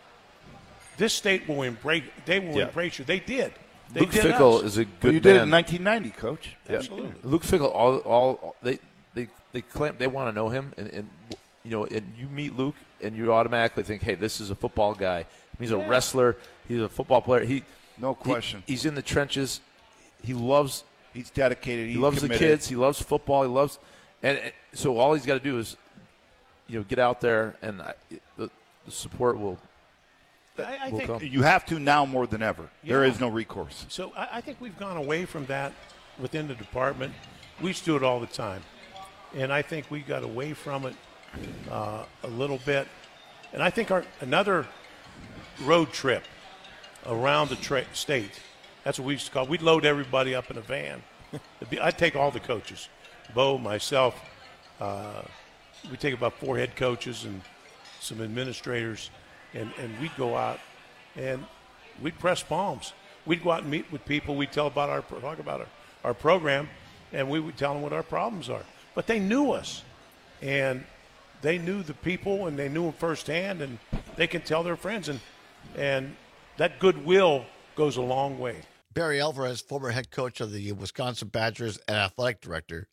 this state will embrace, they will Yeah. embrace you. They did. They Luke did Fickell us. is a good well, you did it man. in nineteen ninety, Coach. Yeah. Absolutely. Luke Fickell, all, all, all they they they claim they want to know him, and, and you know, and you meet Luke, and you automatically think, hey, this is a football guy. He's a Yeah. wrestler. He's a football player. He no question. He, he's in the trenches. He loves. He's dedicated. He He's loves committed. the kids. He loves football. He loves, and, and so all he's got to do is, you know, get out there, and I, the, the support will. I, I will think come. You have to now more than ever. There Yeah. is no recourse. So I, I think we've gone away from that within the department. We used to do it all the time. And I think we got away from it uh, a little bit. And I think our another road trip around the tra- state, that's what we used to call it. We'd load everybody up in a van. It'd be, I'd take all the coaches, Bo, myself. Uh, we'd take about four head coaches and some administrators. And, and we'd go out and we'd press palms. We'd go out and meet with people. We'd tell about our talk about our, our program, and we would tell them what our problems are. But they knew us, and they knew the people, and they knew them firsthand, and they can tell their friends, and and that goodwill goes a long way. Barry Alvarez, former head coach of the Wisconsin Badgers and athletic director.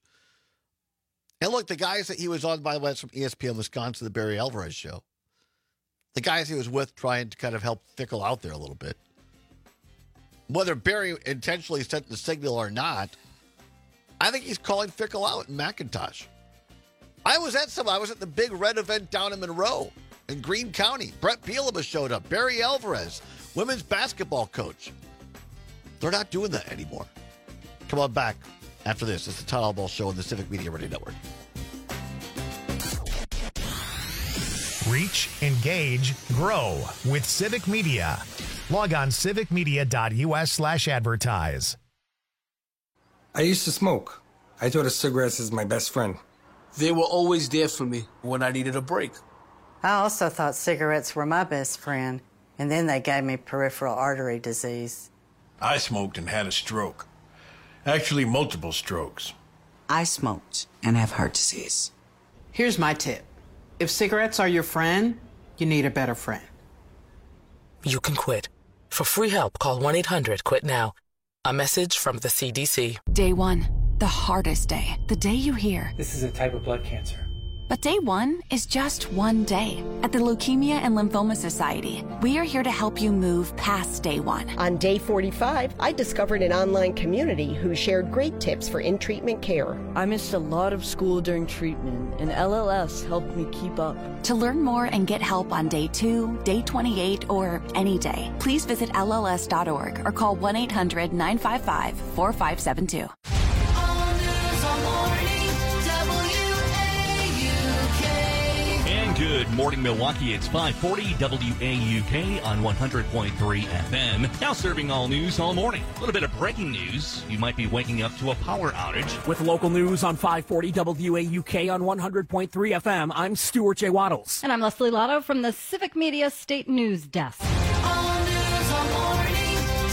And look, the guys that he was on, by the way, from E S P N Wisconsin, the Barry Alvarez show. The guys he was with trying to kind of help Fickell out there a little bit. Whether Barry intentionally sent the signal or not, I think he's calling Fickell out in McIntosh. I was at some, I was at the big red event down in Monroe in Greene County. Brett Bielema showed up. Barry Alvarez, women's basketball coach. They're not doing that anymore. Come on back after this. It's the Todd Ball Show on the Civic Media Radio Network. Reach, engage, grow with Civic Media. Log on civicmedia.us slash advertise. I used to smoke. I thought of cigarettes as my best friend. They were always there for me when I needed a break. I also thought cigarettes were my best friend, and then they gave me peripheral artery disease. I smoked and had a stroke. Actually, multiple strokes. I smoked and have heart disease. Here's my tip. If cigarettes are your friend, you need a better friend. You can quit. For free help, call one eight hundred quit now. A message from the C D C. Day one, the hardest day. The day you hear, This is a type of blood cancer. but day one is just one day. At the Leukemia and Lymphoma Society, we are here to help you move past day one. On day forty-five, I discovered an online community who shared great tips for in-treatment care. I missed a lot of school during treatment, and L L S helped me keep up. To learn more and get help on day two, day twenty-eight, or any day, please visit L L S dot org or call one eight hundred nine five five four five seven two. And good morning, Milwaukee. It's five forty W A U K on one hundred point three F M. Now serving all news all morning. A little bit of breaking news. You might be waking up to a power outage. With local news on five forty W A U K on one hundred point three F M, I'm Stuart J. Waddles. And I'm Leslie Lotto from the Civic Media State News Desk. All news all morning,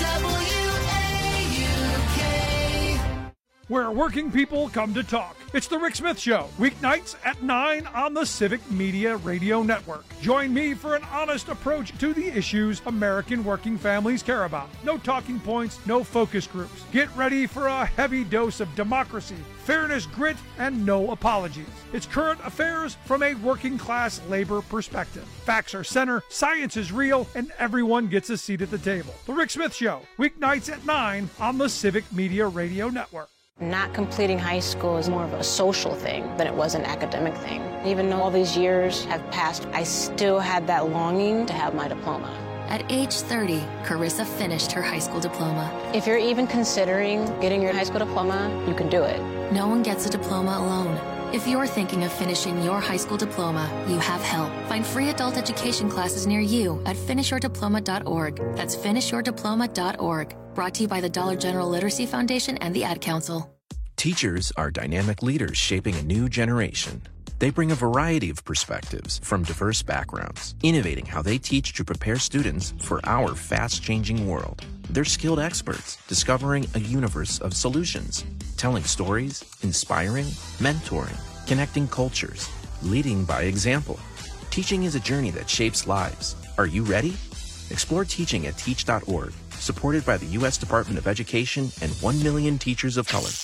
W A U K. Where working people come to talk. It's the Rick Smith Show, weeknights at nine on the Civic Media Radio Network. Join me for an honest approach to the issues American working families care about. No talking points, no focus groups. Get ready for a heavy dose of democracy, fairness, grit, and no apologies. It's current affairs from a working class labor perspective. Facts are center, science is real, and everyone gets a seat at the table. The Rick Smith Show, weeknights at nine on the Civic Media Radio Network. Not completing high school is more of a social thing than it was an academic thing. Even though all these years have passed, I still had that longing to have my diploma. At age thirty, Carissa finished her high school diploma. If you're even considering getting your high school diploma, you can do it. No one gets a diploma alone. If you're thinking of finishing your high school diploma, you have help. Find free adult education classes near you at finish your diploma dot org. That's finish your diploma dot org. Brought to you by the Dollar General Literacy Foundation and the Ad Council. Teachers are dynamic leaders shaping a new generation. They bring a variety of perspectives from diverse backgrounds, innovating how they teach to prepare students for our fast-changing world. They're skilled experts, discovering a universe of solutions, telling stories, inspiring, mentoring, connecting cultures, leading by example. Teaching is a journey that shapes lives. Are you ready? Explore teaching at teach dot org, supported by the U S Department of Education and one million teachers of color.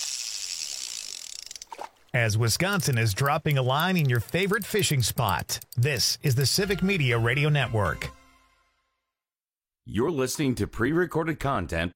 As Wisconsin is dropping a line in your favorite fishing spot, this is the Civic Media Radio Network. You're listening to pre-recorded content.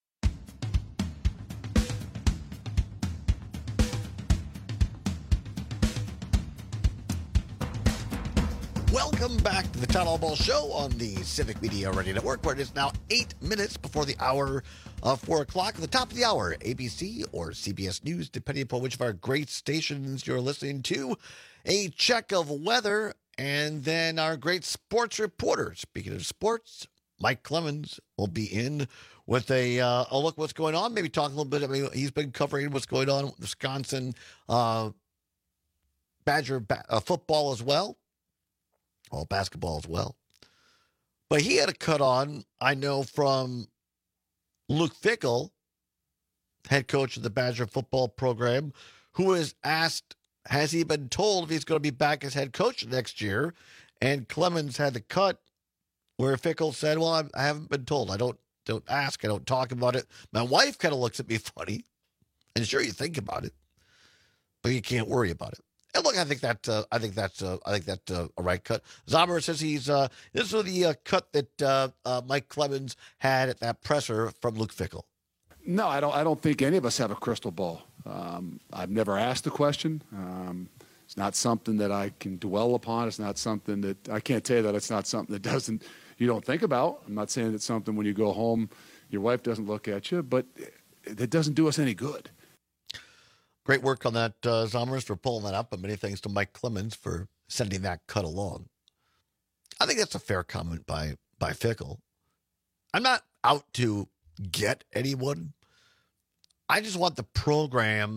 Welcome back to the Town Hall Ball Show on the Civic Media Radio Network, where it is now eight minutes before the hour of four o'clock. At the top of the hour, A B C or C B S News, depending upon which of our great stations you're listening to. A check of weather, and then our great sports reporter. Speaking of sports, Mike Clemens will be in with a, uh, a look at what's going on. Maybe talk a little bit. I mean, he's been covering what's going on with Wisconsin uh, Badger ba- uh, football as well. All basketball as well. But he had a cut on, I know, from Luke Fickell, head coach of the Badger football program, who was asked, has he been told if he's going to be back as head coach next year? And Clemens had the cut where Fickell said, well, I'm, I haven't been told. I don't don't ask. I don't talk about it. My wife kind of looks at me funny. And sure, you think about it, but you can't worry about it. And look, I think that uh, I think that's uh, I think that's uh, a right cut. Zomer says he's uh, this was the uh, cut that uh, uh, Mike Clemens had at that presser from Luke Fickell. No, I don't. I don't think any of us have a crystal ball. Um, I've never asked the question. Um, it's not something that I can dwell upon. It's not something that I can't tell you that it's not something that doesn't you don't think about. I'm not saying it's something when you go home, your wife doesn't look at you, but it doesn't do us any good. Great work on that, uh, Zomers, for pulling that up, and many thanks to Mike Clemens for sending that cut along. I think that's a fair comment by by Fickell. I'm not out to get anyone. I just want the program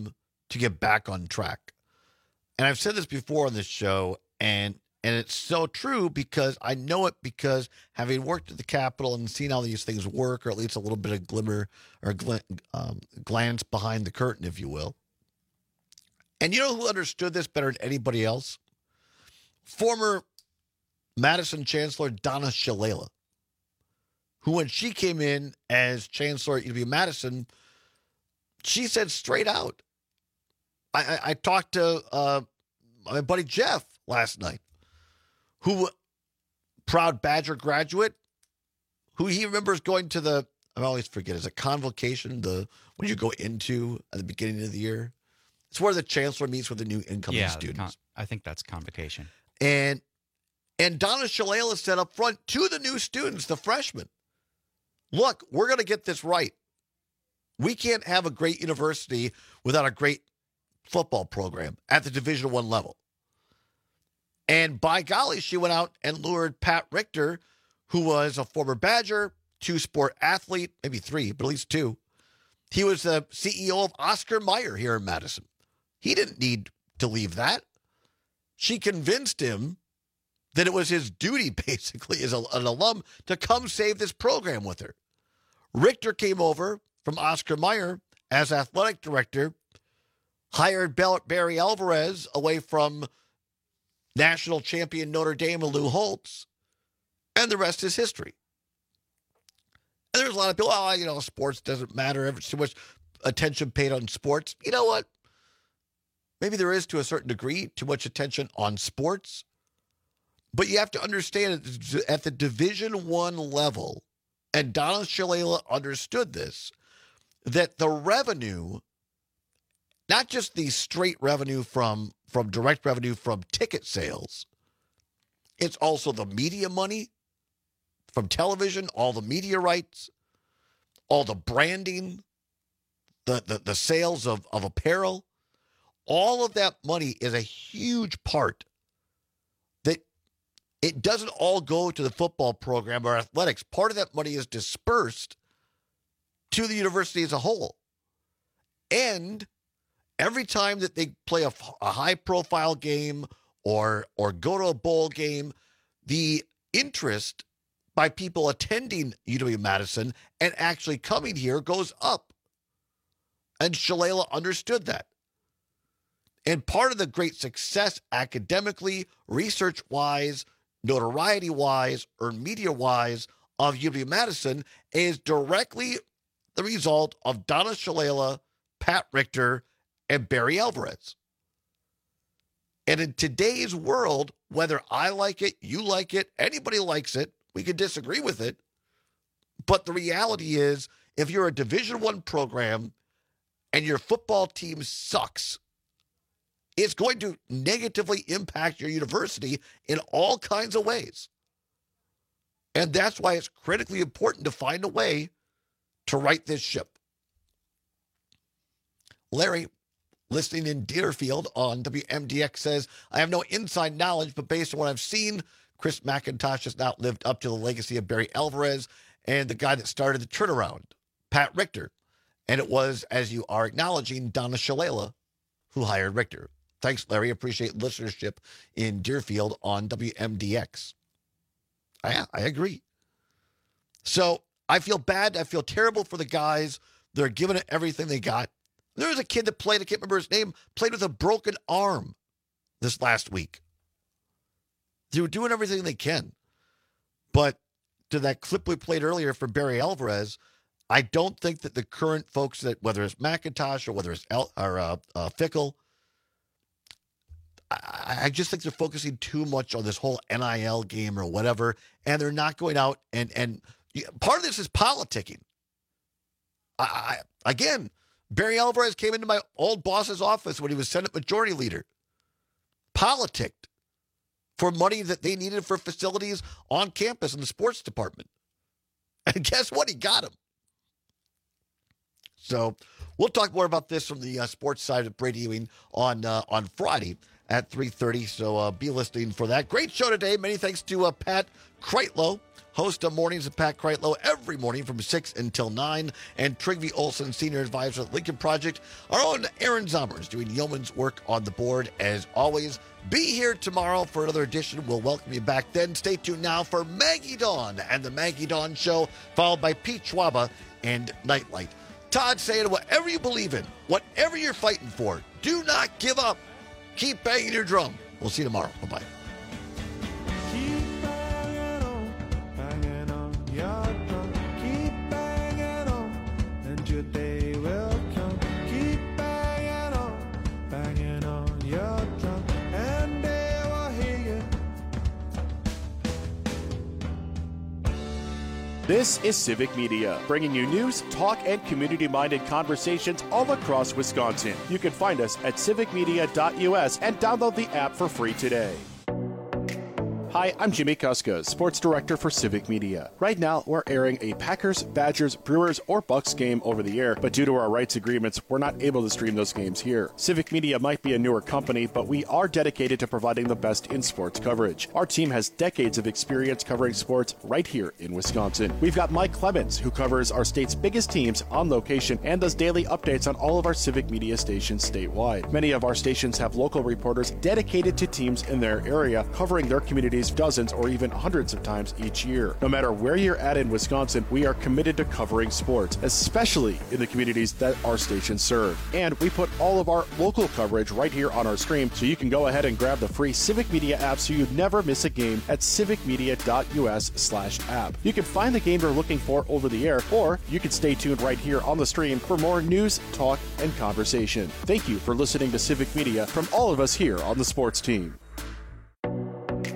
to get back on track. And I've said this before on this show, and and it's so true because I know it because having worked at the Capitol and seen how these things work, or at least a little bit of glimmer or gl- um, glance behind the curtain, if you will. And you know who understood this better than anybody else? Former Madison Chancellor Donna Shalala, who when she came in as Chancellor at U W Madison, she said straight out, I, I, I talked to uh, my buddy Jeff last night, who, proud Badger graduate, who he remembers going to the, I always forget, is it convocation, the when you go into at the beginning of the year? It's where the chancellor meets with the new incoming yeah, students. Con- I think that's convocation. And and Donna Shalala said up front to the new students, the freshmen, look, we're going to get this right. We can't have a great university without a great football program at the Division One level. And by golly, she went out and lured Pat Richter, who was a former Badger, two-sport athlete, maybe three, but at least two. He was the C E O of Oscar Mayer here in Madison. He didn't need to leave that. She convinced him that it was his duty, basically, as a, an alum, to come save this program with her. Richter came over from Oscar Mayer as athletic director, hired Barry Alvarez away from national champion Notre Dame and Lou Holtz, and the rest is history. And there's a lot of people, oh, you know, sports doesn't matter. There's too much attention paid on sports. You know what? Maybe there is, to a certain degree, too much attention on sports. But you have to understand at the Division One level, and Donna Shalala understood this, that the revenue, not just the straight revenue from, from direct revenue from ticket sales, it's also the media money from television, all the media rights, all the branding, the, the, the sales of, of apparel. All of that money is a huge part that it doesn't all go to the football program or athletics. Part of that money is dispersed to the university as a whole. And every time that they play a, a high-profile game or or go to a bowl game, the interest by people attending U W Madison and actually coming here goes up. And Shalala understood that. And part of the great success academically, research-wise, notoriety-wise, or media-wise of U W Madison is directly the result of Donna Shalala, Pat Richter, and Barry Alvarez. And in today's world, whether I like it, you like it, anybody likes it, we could disagree with it. But the reality is, if you're a Division One program and your football team sucks, it's going to negatively impact your university in all kinds of ways. And that's why it's critically important to find a way to right this ship. Larry, listening in Deerfield on W M D X, says, I have no inside knowledge, but based on what I've seen, Chris McIntosh has not lived up to the legacy of Barry Alvarez and the guy that started the turnaround, Pat Richter. And it was, as you are acknowledging, Donna Shalala who hired Richter. Thanks, Larry. Appreciate listenership in Deerfield on W M D X. I, I agree. So I feel bad. I feel terrible for the guys. They're giving it everything they got. There was a kid that played, I can't remember his name, played with a broken arm this last week. They were doing everything they can. But to that clip we played earlier from Barry Alvarez, I don't think that the current folks, that whether it's McIntosh or whether it's El, or uh, uh, Fickle, I, I just think they're focusing too much on this whole N I L game or whatever, and they're not going out and and part of this is politicking. I, I again, Barry Alvarez came into my old boss's office when he was Senate Majority Leader, politicked for money that they needed for facilities on campus in the sports department, and guess what? He got him. So we'll talk more about this from the uh, sports side of Brady Ewing on uh, on Friday at three thirty, so uh, be listening for that. Great show today. Many thanks to uh, Pat Kreitlow, host of Mornings with Pat Kreitlow every morning from six until nine, and Trygve Olsen, senior advisor at Lincoln Project. Our own Aaron Zommers doing yeoman's work on the board as always. Be here tomorrow for another edition. We'll welcome you back then. Stay tuned now for Maggie Dawn and the Maggie Dawn Show, followed by Pete Schwaba and Nightlight. Todd saying, whatever you believe in, whatever you're fighting for, do not give up. Keep banging your drum. We'll see you tomorrow. Bye-bye. Keep banging on, banging on your drum. Keep banging on, and your day will come. Keep banging on, banging on your drum, and they will hear you. This is Civic Media, bringing you news, talk, and community-minded conversations all across Wisconsin. You can find us at civic media dot U S and download the app for free today. Hi, I'm Jimmy Kuska, Sports Director for Civic Media. Right now, we're airing a Packers, Badgers, Brewers, or Bucks game over the air, but due to our rights agreements, we're not able to stream those games here. Civic Media might be a newer company, but we are dedicated to providing the best in sports coverage. Our team has decades of experience covering sports right here in Wisconsin. We've got Mike Clemens, who covers our state's biggest teams on location and does daily updates on all of our Civic Media stations statewide. Many of our stations have local reporters dedicated to teams in their area, covering their communities dozens or even hundreds of times each year. No matter where you're at in Wisconsin, we are committed to covering sports, especially in the communities that our stations serve. And we put all of our local coverage right here on our stream, so you can go ahead and grab the free Civic Media app so you never miss a game at civic media dot U S slash app. You can find the game you're looking for over the air, or you can stay tuned right here on the stream for more news, talk, and conversation. Thank you for listening to Civic Media from all of us here on the sports team.